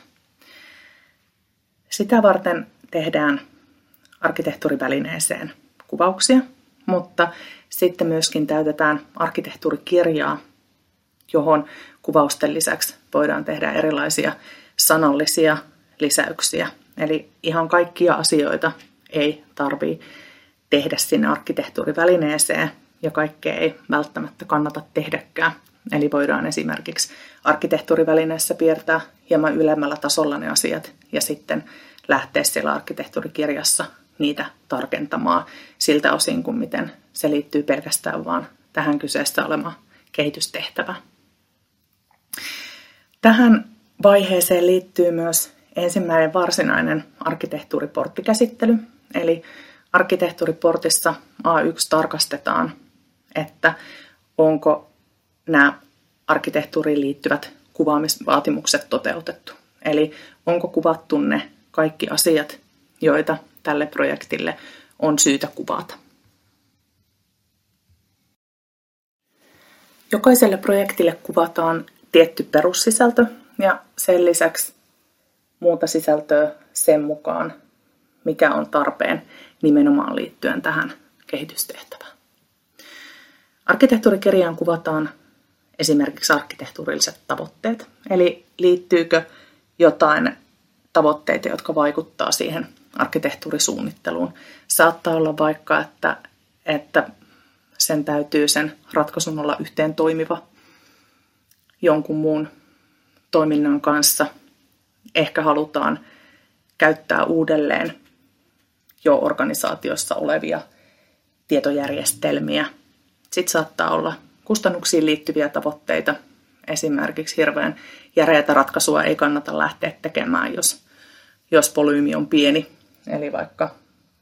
Speaker 1: Sitä varten tehdään arkkitehtuurivälineeseen kuvauksia, mutta sitten myöskin täytetään arkkitehtuurikirjaa, johon kuvausten lisäksi voidaan tehdä erilaisia sanallisia lisäyksiä. Eli ihan kaikkia asioita ei tarvitse tehdä sinne arkkitehtuurivälineeseen ja kaikkea ei välttämättä kannata tehdäkään Eli voidaan esimerkiksi arkkitehtuurivälineessä piirtää hieman ylemmällä tasolla ne asiat ja sitten lähteä siellä arkkitehtuurikirjassa niitä tarkentamaan siltä osin, kuin miten se liittyy pelkästään vaan tähän kyseessä olemaan kehitystehtävään. Tähän vaiheeseen liittyy myös ensimmäinen varsinainen arkkitehtuuriporttikäsittely. Eli arkkitehtuuriportissa A yksi tarkastetaan, että onko nämä arkkitehtuuriin liittyvät kuvaamisvaatimukset toteutettu. Eli onko kuvattu ne kaikki asiat, joita tälle projektille on syytä kuvata. Jokaiselle projektille kuvataan tietty perussisältö ja sen lisäksi muuta sisältöä sen mukaan, mikä on tarpeen nimenomaan liittyen tähän kehitystehtävään. Arkkitehtuurikirjaan kuvataan esimerkiksi arkkitehtuurilliset tavoitteet, eli liittyykö jotain tavoitteita, jotka vaikuttaa siihen arkkitehtuurisuunnitteluun. Saattaa olla vaikka, että, että sen täytyy sen ratkaisun olla yhteen toimiva jonkun muun toiminnan kanssa. Ehkä halutaan käyttää uudelleen jo organisaatiossa olevia tietojärjestelmiä. Sitten saattaa olla kustannuksiin liittyviä tavoitteita. Esimerkiksi hirveän järeätä ratkaisua ei kannata lähteä tekemään, jos, jos volyymi on pieni. Eli vaikka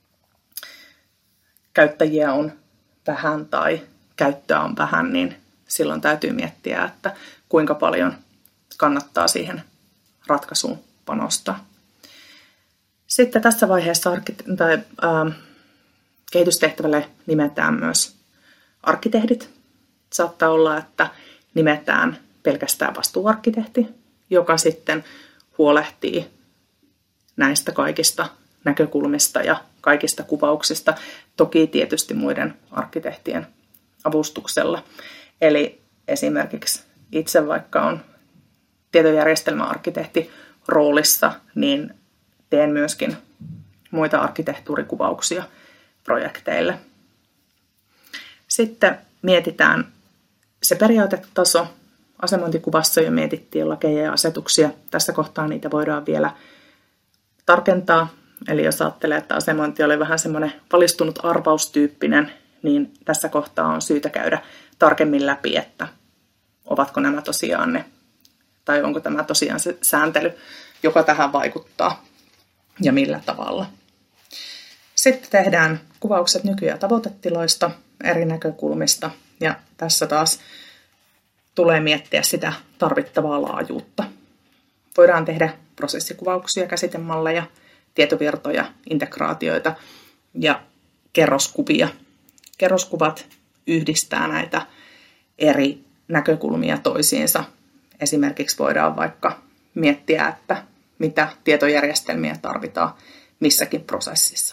Speaker 1: käyttäjiä on vähän tai käyttöä on vähän, niin silloin täytyy miettiä, että kuinka paljon kannattaa siihen ratkaisuun panostaa. Sitten tässä vaiheessa arkkite- tai, äh, kehitystehtävälle nimetään myös arkkitehdit. Saattaa olla, että nimetään pelkästään vastuuarkkitehti, joka sitten huolehtii näistä kaikista näkökulmista ja kaikista kuvauksista, toki tietysti muiden arkkitehtien avustuksella. Eli esimerkiksi itse vaikka on tietojärjestelmäarkkitehti roolissa, niin teen myöskin muita arkkitehtuurikuvauksia projekteille. Sitten mietitään se periaatetaso. Asemointikuvassa jo mietittiin lakeja ja asetuksia. Tässä kohtaa niitä voidaan vielä tarkentaa. Eli jos ajattelee, että asemointi oli vähän semmoinen valistunut arvaustyyppinen, niin tässä kohtaa on syytä käydä tarkemmin läpi, että ovatko nämä tosiaan ne, tai onko tämä tosiaan se sääntely, joka tähän vaikuttaa ja millä tavalla. Sitten tehdään kuvaukset nyky- ja tavoitetiloista eri näkökulmista, ja tässä taas tulee miettiä sitä tarvittavaa laajuutta. Voidaan tehdä prosessikuvauksia, käsitemalleja, tietovirtoja, integraatioita ja kerroskuvia. Kerroskuvat yhdistää näitä eri näkökulmia toisiinsa. Esimerkiksi voidaan vaikka miettiä, että mitä tietojärjestelmiä tarvitaan missäkin prosessissa.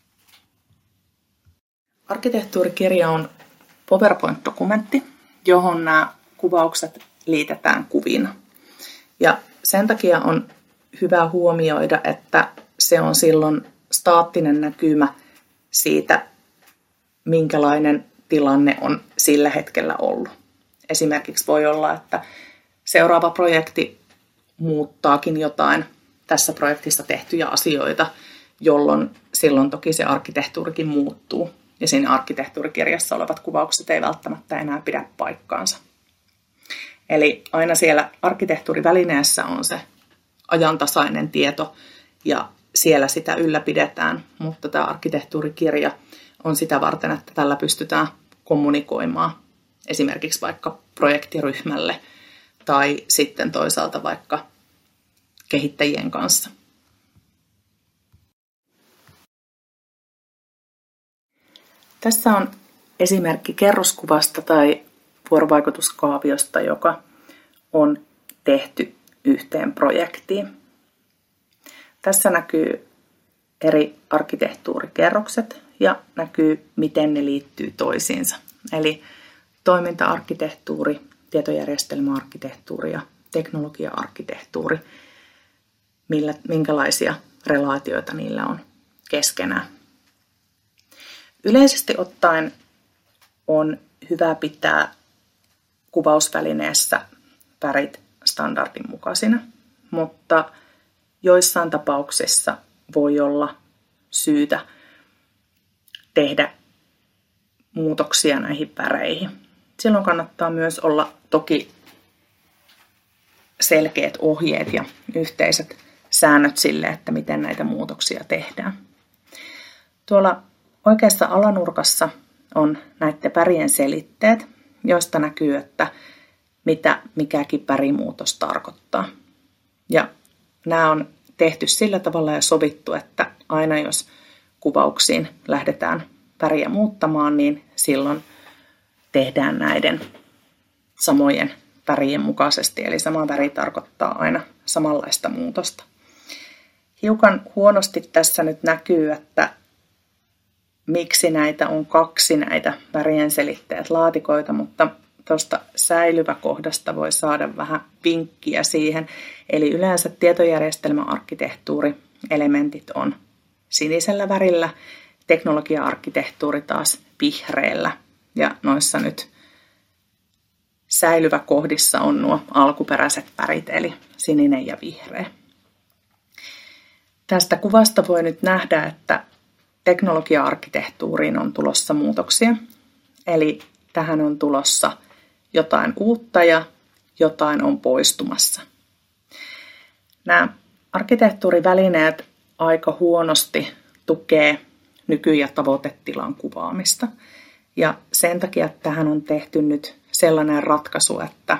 Speaker 1: Arkkitehtuurikirja on PowerPoint-dokumentti, johon nämä kuvaukset liitetään kuvina. Ja sen takia on hyvä huomioida, että se on silloin staattinen näkymä siitä, minkälainen tilanne on sillä hetkellä ollut. Esimerkiksi voi olla, että seuraava projekti muuttaakin jotain tässä projektissa tehtyjä asioita, jolloin silloin toki se arkkitehtuurikin muuttuu. Ja siinä arkkitehtuurikirjassa olevat kuvaukset ei välttämättä enää pidä paikkaansa. Eli aina siellä arkkitehtuurivälineessä on se ajantasainen tieto ja siellä sitä ylläpidetään, mutta tämä arkkitehtuurikirja on sitä varten, että tällä pystytään kommunikoimaan esimerkiksi vaikka projektiryhmälle tai sitten toisaalta vaikka kehittäjien kanssa. Tässä on esimerkki kerroskuvasta tai vuorovaikutuskaaviosta, joka on tehty yhteen projektiin. Tässä näkyy eri arkkitehtuurikerrokset ja näkyy, miten ne liittyy toisiinsa. Eli toiminta-arkkitehtuuri, tietojärjestelmäarkkitehtuuri ja teknologia-arkkitehtuuri, millä, minkälaisia relaatioita niillä on keskenään. Yleisesti ottaen on hyvä pitää kuvausvälineessä värit standardin mukaisina, mutta joissain tapauksissa voi olla syytä tehdä muutoksia näihin väreihin. Silloin kannattaa myös olla toki selkeät ohjeet ja yhteiset säännöt sille, että miten näitä muutoksia tehdään. Tuolla oikeassa alanurkassa on näiden värien selitteet, joista näkyy, että mitä mikäkin värimuutos tarkoittaa. Ja nämä on tehty sillä tavalla ja sovittu, että aina jos kuvauksiin lähdetään väriä muuttamaan, niin silloin tehdään näiden samojen värien mukaisesti. Eli sama väri tarkoittaa aina samanlaista muutosta. Hiukan huonosti tässä nyt näkyy, että miksi näitä on kaksi näitä värien selitteet laatikoita, mutta tuosta säilyväkohdasta voi saada vähän vinkkiä siihen. Eli yleensä tietojärjestelmäarkkitehtuurielementit on sinisellä värillä, teknologia-arkkitehtuuri taas vihreällä. Ja noissa nyt säilyväkohdissa on nuo alkuperäiset värit, eli sininen ja vihreä. Tästä kuvasta voi nyt nähdä, että teknologia-arkkitehtuuriin on tulossa muutoksia. Eli tähän on tulossa jotain uutta ja jotain on poistumassa. Nämä arkkitehtuurivälineet aika huonosti tukee nyky- ja tavoitetilan kuvaamista. Ja sen takia tähän on tehty nyt sellainen ratkaisu, että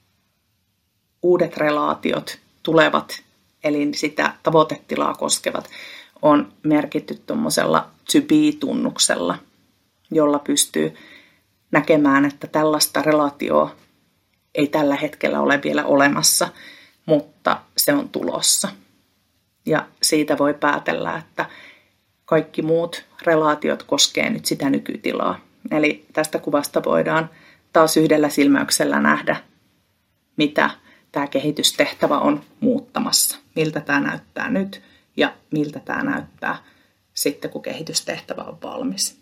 Speaker 1: uudet relaatiot tulevat, eli sitä tavoitetilaa koskevat, on merkitty tuommoisella to be-tunnuksella, jolla pystyy näkemään, että tällaista relaatioa ei tällä hetkellä ole vielä olemassa, mutta se on tulossa. Ja siitä voi päätellä, että kaikki muut relaatiot koskee nyt sitä nykytilaa. Eli tästä kuvasta voidaan taas yhdellä silmäyksellä nähdä, mitä tämä kehitystehtävä on muuttamassa. Miltä tämä näyttää nyt ja miltä tämä näyttää sitten, kun kehitystehtävä on valmis.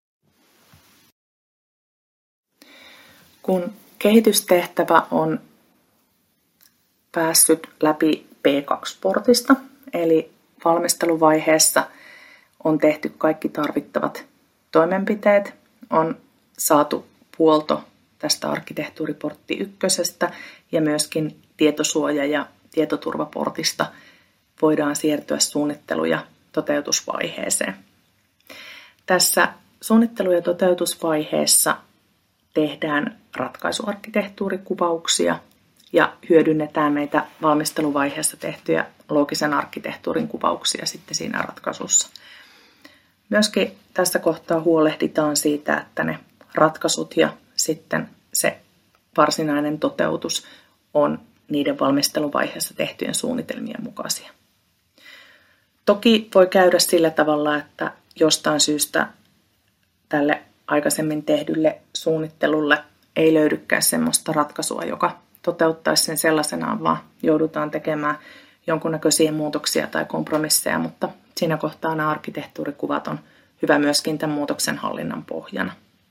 Speaker 1: Kun kehitystehtävä on päässyt läpi P kaksi -portista, eli valmisteluvaiheessa on tehty kaikki tarvittavat toimenpiteet, on saatu puolto tästä arkkitehtuuriportti ykkösestä ja myöskin tietosuoja- ja tietoturvaportista voidaan siirtyä suunnittelu- ja toteutusvaiheeseen. Tässä suunnittelu- ja toteutusvaiheessa tehdään ratkaisuarkkitehtuurikuvauksia ja hyödynnetään näitä valmisteluvaiheessa tehtyjä loogisen arkkitehtuurin kuvauksia sitten siinä ratkaisussa. Myöskin tässä kohtaa huolehditaan siitä, että ne ratkaisut ja sitten se varsinainen toteutus on niiden valmisteluvaiheessa tehtyjen suunnitelmien mukaisia. Toki voi käydä sillä tavalla, että jostain syystä tälle aikaisemmin tehdylle suunnittelulle ei löydykään semmoista ratkaisua, joka toteuttaisi sen sellaisenaan, vaan joudutaan tekemään jonkunnäköisiä muutoksia tai kompromisseja, mutta siinä kohtaa nämä arkkitehtuurikuvat on hyvä myöskin tämän muutoksen hallinnan pohjana.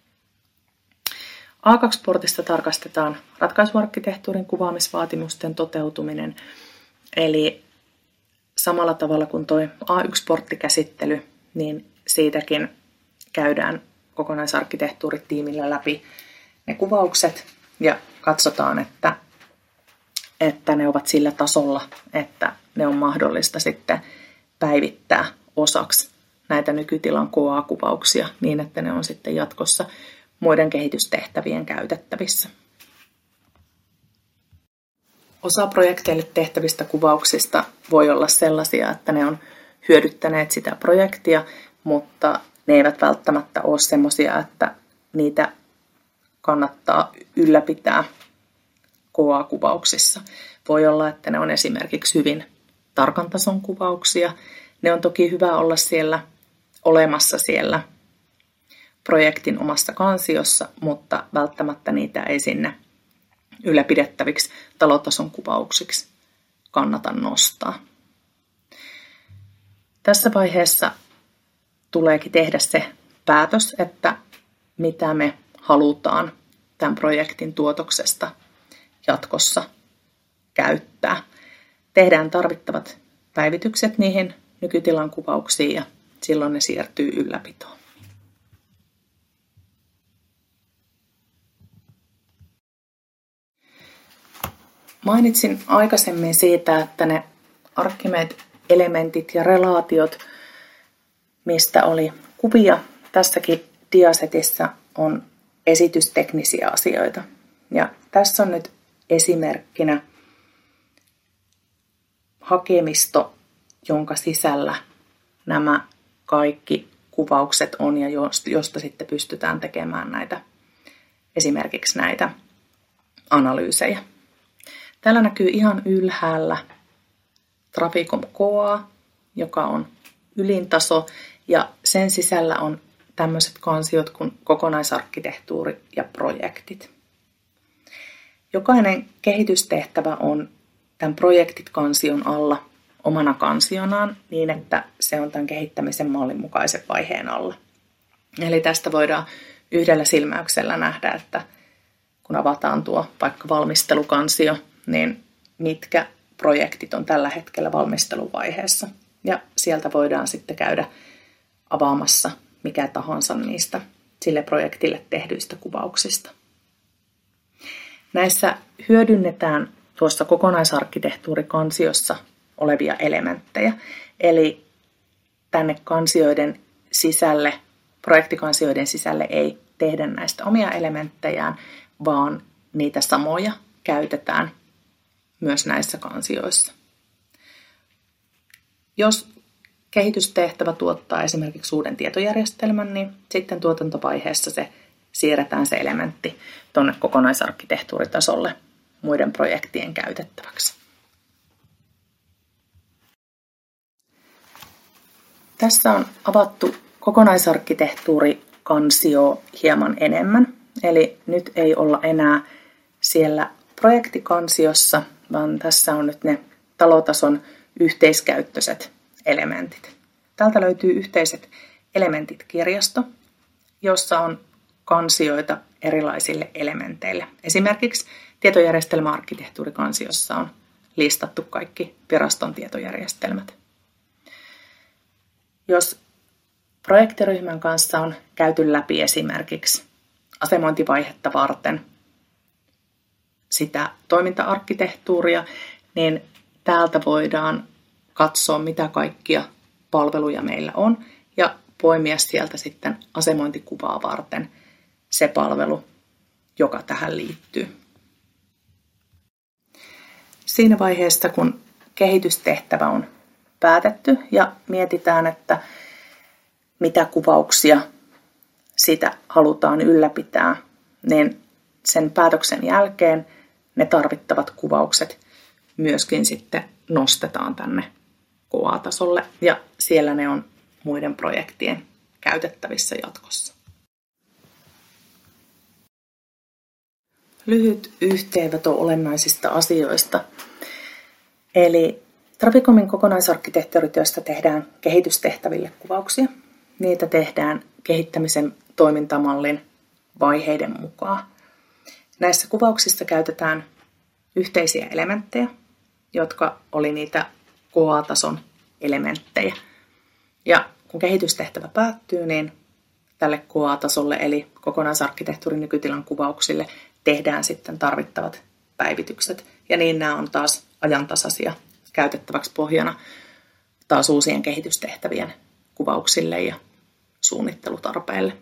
Speaker 1: A kaksi -portista tarkastetaan ratkaisuarkkitehtuurin kuvaamisvaatimusten toteutuminen, eli samalla tavalla kuin tuo A yksi -porttikäsittely, niin siitäkin käydään kokonaisarkkitehtuuritiimillä läpi ne kuvaukset ja katsotaan, että, että ne ovat sillä tasolla, että ne on mahdollista sitten päivittää osaksi näitä nykytilan K A-kuvauksia niin, että ne on sitten jatkossa muiden kehitystehtävien käytettävissä. Osa projekteille tehtävistä kuvauksista voi olla sellaisia, että ne on hyödyttäneet sitä projektia, mutta ne eivät välttämättä ole sellaisia, että niitä kannattaa ylläpitää K A-kuvauksissa. Voi olla, että ne on esimerkiksi hyvin tarkan tason kuvauksia. Ne on toki hyvä olla siellä olemassa siellä projektin omassa kansiossa, mutta välttämättä niitä ei sinne ylläpidettäviksi talotason kuvauksiksi kannata nostaa. Tässä vaiheessa tuleekin tehdä se päätös, että mitä me halutaan tämän projektin tuotoksesta jatkossa käyttää. Tehdään tarvittavat päivitykset niihin nykytilan kuvauksiin ja silloin ne siirtyy ylläpitoon. Mainitsin aikaisemmin siitä, että ne Archimed-elementit ja relaatiot, mistä oli kuvia tässäkin diasetissä, on esitysteknisiä asioita. Ja tässä on nyt esimerkkinä hakemisto, jonka sisällä nämä kaikki kuvaukset on ja josta sitten pystytään tekemään näitä, esimerkiksi näitä analyysejä. Täällä näkyy ihan ylhäällä Traficom K A, joka on ylintaso, ja sen sisällä on tämmöiset kansiot kuin kokonaisarkkitehtuuri ja projektit. Jokainen kehitystehtävä on tämän projektit-kansion alla omana kansionaan niin, että se on tämän kehittämisen mallin mukaisen vaiheen alla. Eli tästä voidaan yhdellä silmäyksellä nähdä, että kun avataan tuo vaikka valmistelukansio, niin mitkä projektit on tällä hetkellä valmisteluvaiheessa. Ja sieltä voidaan sitten käydä avaamassa mikä tahansa niistä sille projektille tehdyistä kuvauksista. Näissä hyödynnetään tuossa kokonaisarkkitehtuurikansiossa olevia elementtejä. Eli tänne kansioiden sisälle, projektikansioiden sisälle ei tehdä näistä omia elementtejään, vaan niitä samoja käytetään myös näissä kansioissa. Jos kehitystehtävä tuottaa esimerkiksi uuden tietojärjestelmän, niin sitten tuotantovaiheessa se siirretään se elementti tuonne kokonaisarkkitehtuuritasolle muiden projektien käytettäväksi. Tässä on avattu kokonaisarkkitehtuurikansio hieman enemmän, eli nyt ei olla enää siellä projektikansiossa, vaan tässä on nyt ne talotason yhteiskäyttöiset elementit. Täältä löytyy yhteiset elementit-kirjasto, jossa on kansioita erilaisille elementeille. Esimerkiksi tietojärjestelmäarkkitehtuurikansiossa on listattu kaikki viraston tietojärjestelmät. Jos projektiryhmän kanssa on käyty läpi esimerkiksi asemointivaihetta varten sitä toiminta-arkkitehtuuria, niin täältä voidaan katsoa, mitä kaikkia palveluja meillä on, ja poimia sieltä sitten asemointikuvaa varten se palvelu, joka tähän liittyy. Siinä vaiheessa, kun kehitystehtävä on päätetty ja mietitään, että mitä kuvauksia sitä halutaan ylläpitää, niin sen päätöksen jälkeen ne tarvittavat kuvaukset myöskin sitten nostetaan tänne K A-tasolle ja siellä ne on muiden projektien käytettävissä jatkossa. Lyhyt yhteenveto olennaisista asioista. Eli Traficomin kokonaisarkkitehtuurityöstä tehdään kehitystehtäville kuvauksia. Niitä tehdään kehittämisen toimintamallin vaiheiden mukaan. Näissä kuvauksissa käytetään yhteisiä elementtejä, jotka oli niitä K A-tason elementtejä. Ja kun kehitystehtävä päättyy, niin tälle K A-tasolle eli kokonaisarkkitehtuurin nykytilan kuvauksille tehdään sitten tarvittavat päivitykset. Ja niin nämä on taas ajantasaisia käytettäväksi pohjana taas uusien kehitystehtävien kuvauksille ja suunnittelutarpeille.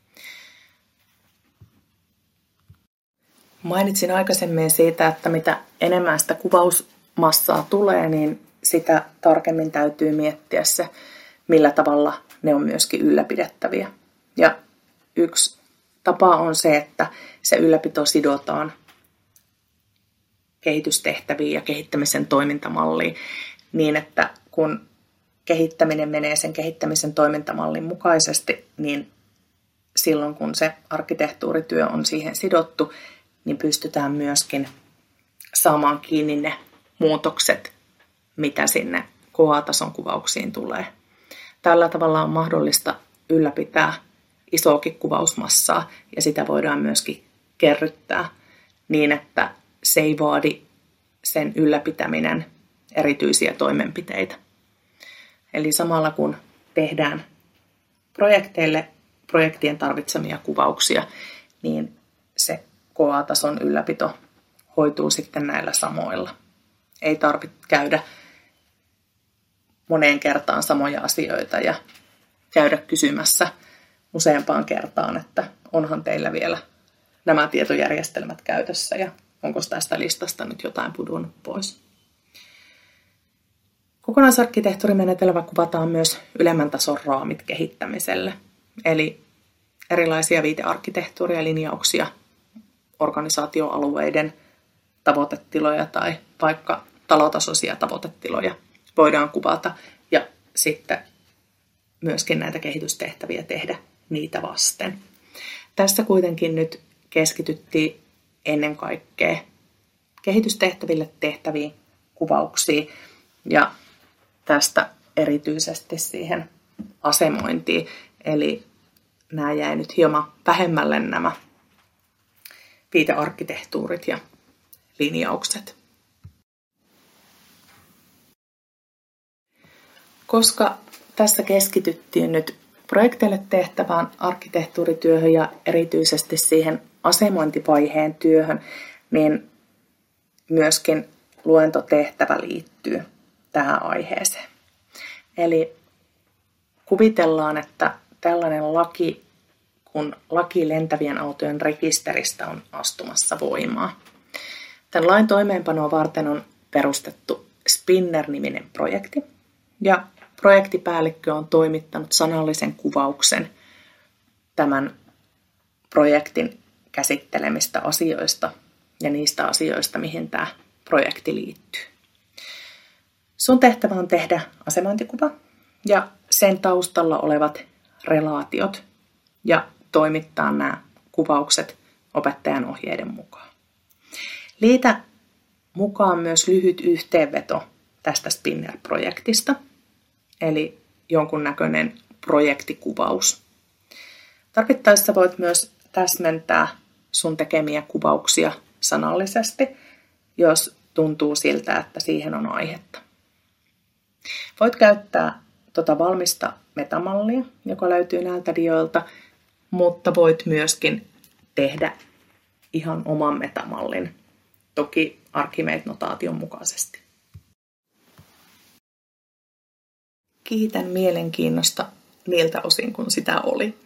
Speaker 1: Mainitsin aikaisemmin siitä, että mitä enemmän sitä kuvausmassaa tulee, niin sitä tarkemmin täytyy miettiä se, millä tavalla ne on myöskin ylläpidettäviä. Ja yksi tapa on se, että se ylläpito sidotaan kehitystehtäviin ja kehittämisen toimintamalliin niin, että kun kehittäminen menee sen kehittämisen toimintamallin mukaisesti, niin silloin kun se arkkitehtuurityö on siihen sidottu, niin pystytään myöskin saamaan kiinni ne muutokset, mitä sinne K A-tason kuvauksiin tulee. Tällä tavalla on mahdollista ylläpitää isoakin kuvausmassaa ja sitä voidaan myöskin kerryttää niin, että se ei vaadi sen ylläpitäminen erityisiä toimenpiteitä. Eli samalla kun tehdään projekteille projektien tarvitsemia kuvauksia, niin se K A-tason ylläpito hoituu sitten näillä samoilla. Ei tarvitse käydä moneen kertaan samoja asioita ja käydä kysymässä useampaan kertaan, että onhan teillä vielä nämä tietojärjestelmät käytössä ja onko tästä listasta nyt jotain pudonnut pois. Kokonaisarkkitehtuurimenetelmä kuvataan myös ylemmän tason raamit kehittämiselle, eli erilaisia viitearkkitehtuuria, linjauksia, organisaatioalueiden tavoitetiloja tai vaikka talotasoisia tavoitetiloja voidaan kuvata ja sitten myöskin näitä kehitystehtäviä tehdä niitä vasten. Tässä kuitenkin nyt keskityttiin ennen kaikkea kehitystehtäville tehtäviin kuvauksiin ja tästä erityisesti siihen asemointiin. Eli nämä jäi nyt hieman vähemmälle nämä viitearkkitehtuurit ja linjaukset. Koska tässä keskityttiin nyt projekteille tehtävään arkkitehtuurityöhön ja erityisesti siihen asemointivaiheen työhön, niin myöskin luentotehtävä liittyy tähän aiheeseen. Eli kuvitellaan, että tällainen laki, kun laki lentävien autojen rekisteristä on astumassa voimaan. Tämän lain toimeenpanoa varten on perustettu Spinner-niminen projekti, ja projektipäällikkö on toimittanut sanallisen kuvauksen tämän projektin käsittelemistä asioista ja niistä asioista, mihin tämä projekti liittyy. Sun tehtävä on tehdä asemointikuva ja sen taustalla olevat relaatiot ja toimittaa nämä kuvaukset opettajan ohjeiden mukaan. Liitä mukaan myös lyhyt yhteenveto tästä Spinner-projektista, eli jonkunnäköinen projektikuvaus. Tarvittaessa voit myös täsmentää sun tekemiä kuvauksia sanallisesti, jos tuntuu siltä, että siihen on aihetta. Voit käyttää tuota valmista metamallia, joka löytyy näiltä dioilta, mutta voit myöskin tehdä ihan oman metamallin, toki Archimate-notaation mukaisesti. Kiitän mielenkiinnosta niiltä osin, kun sitä oli.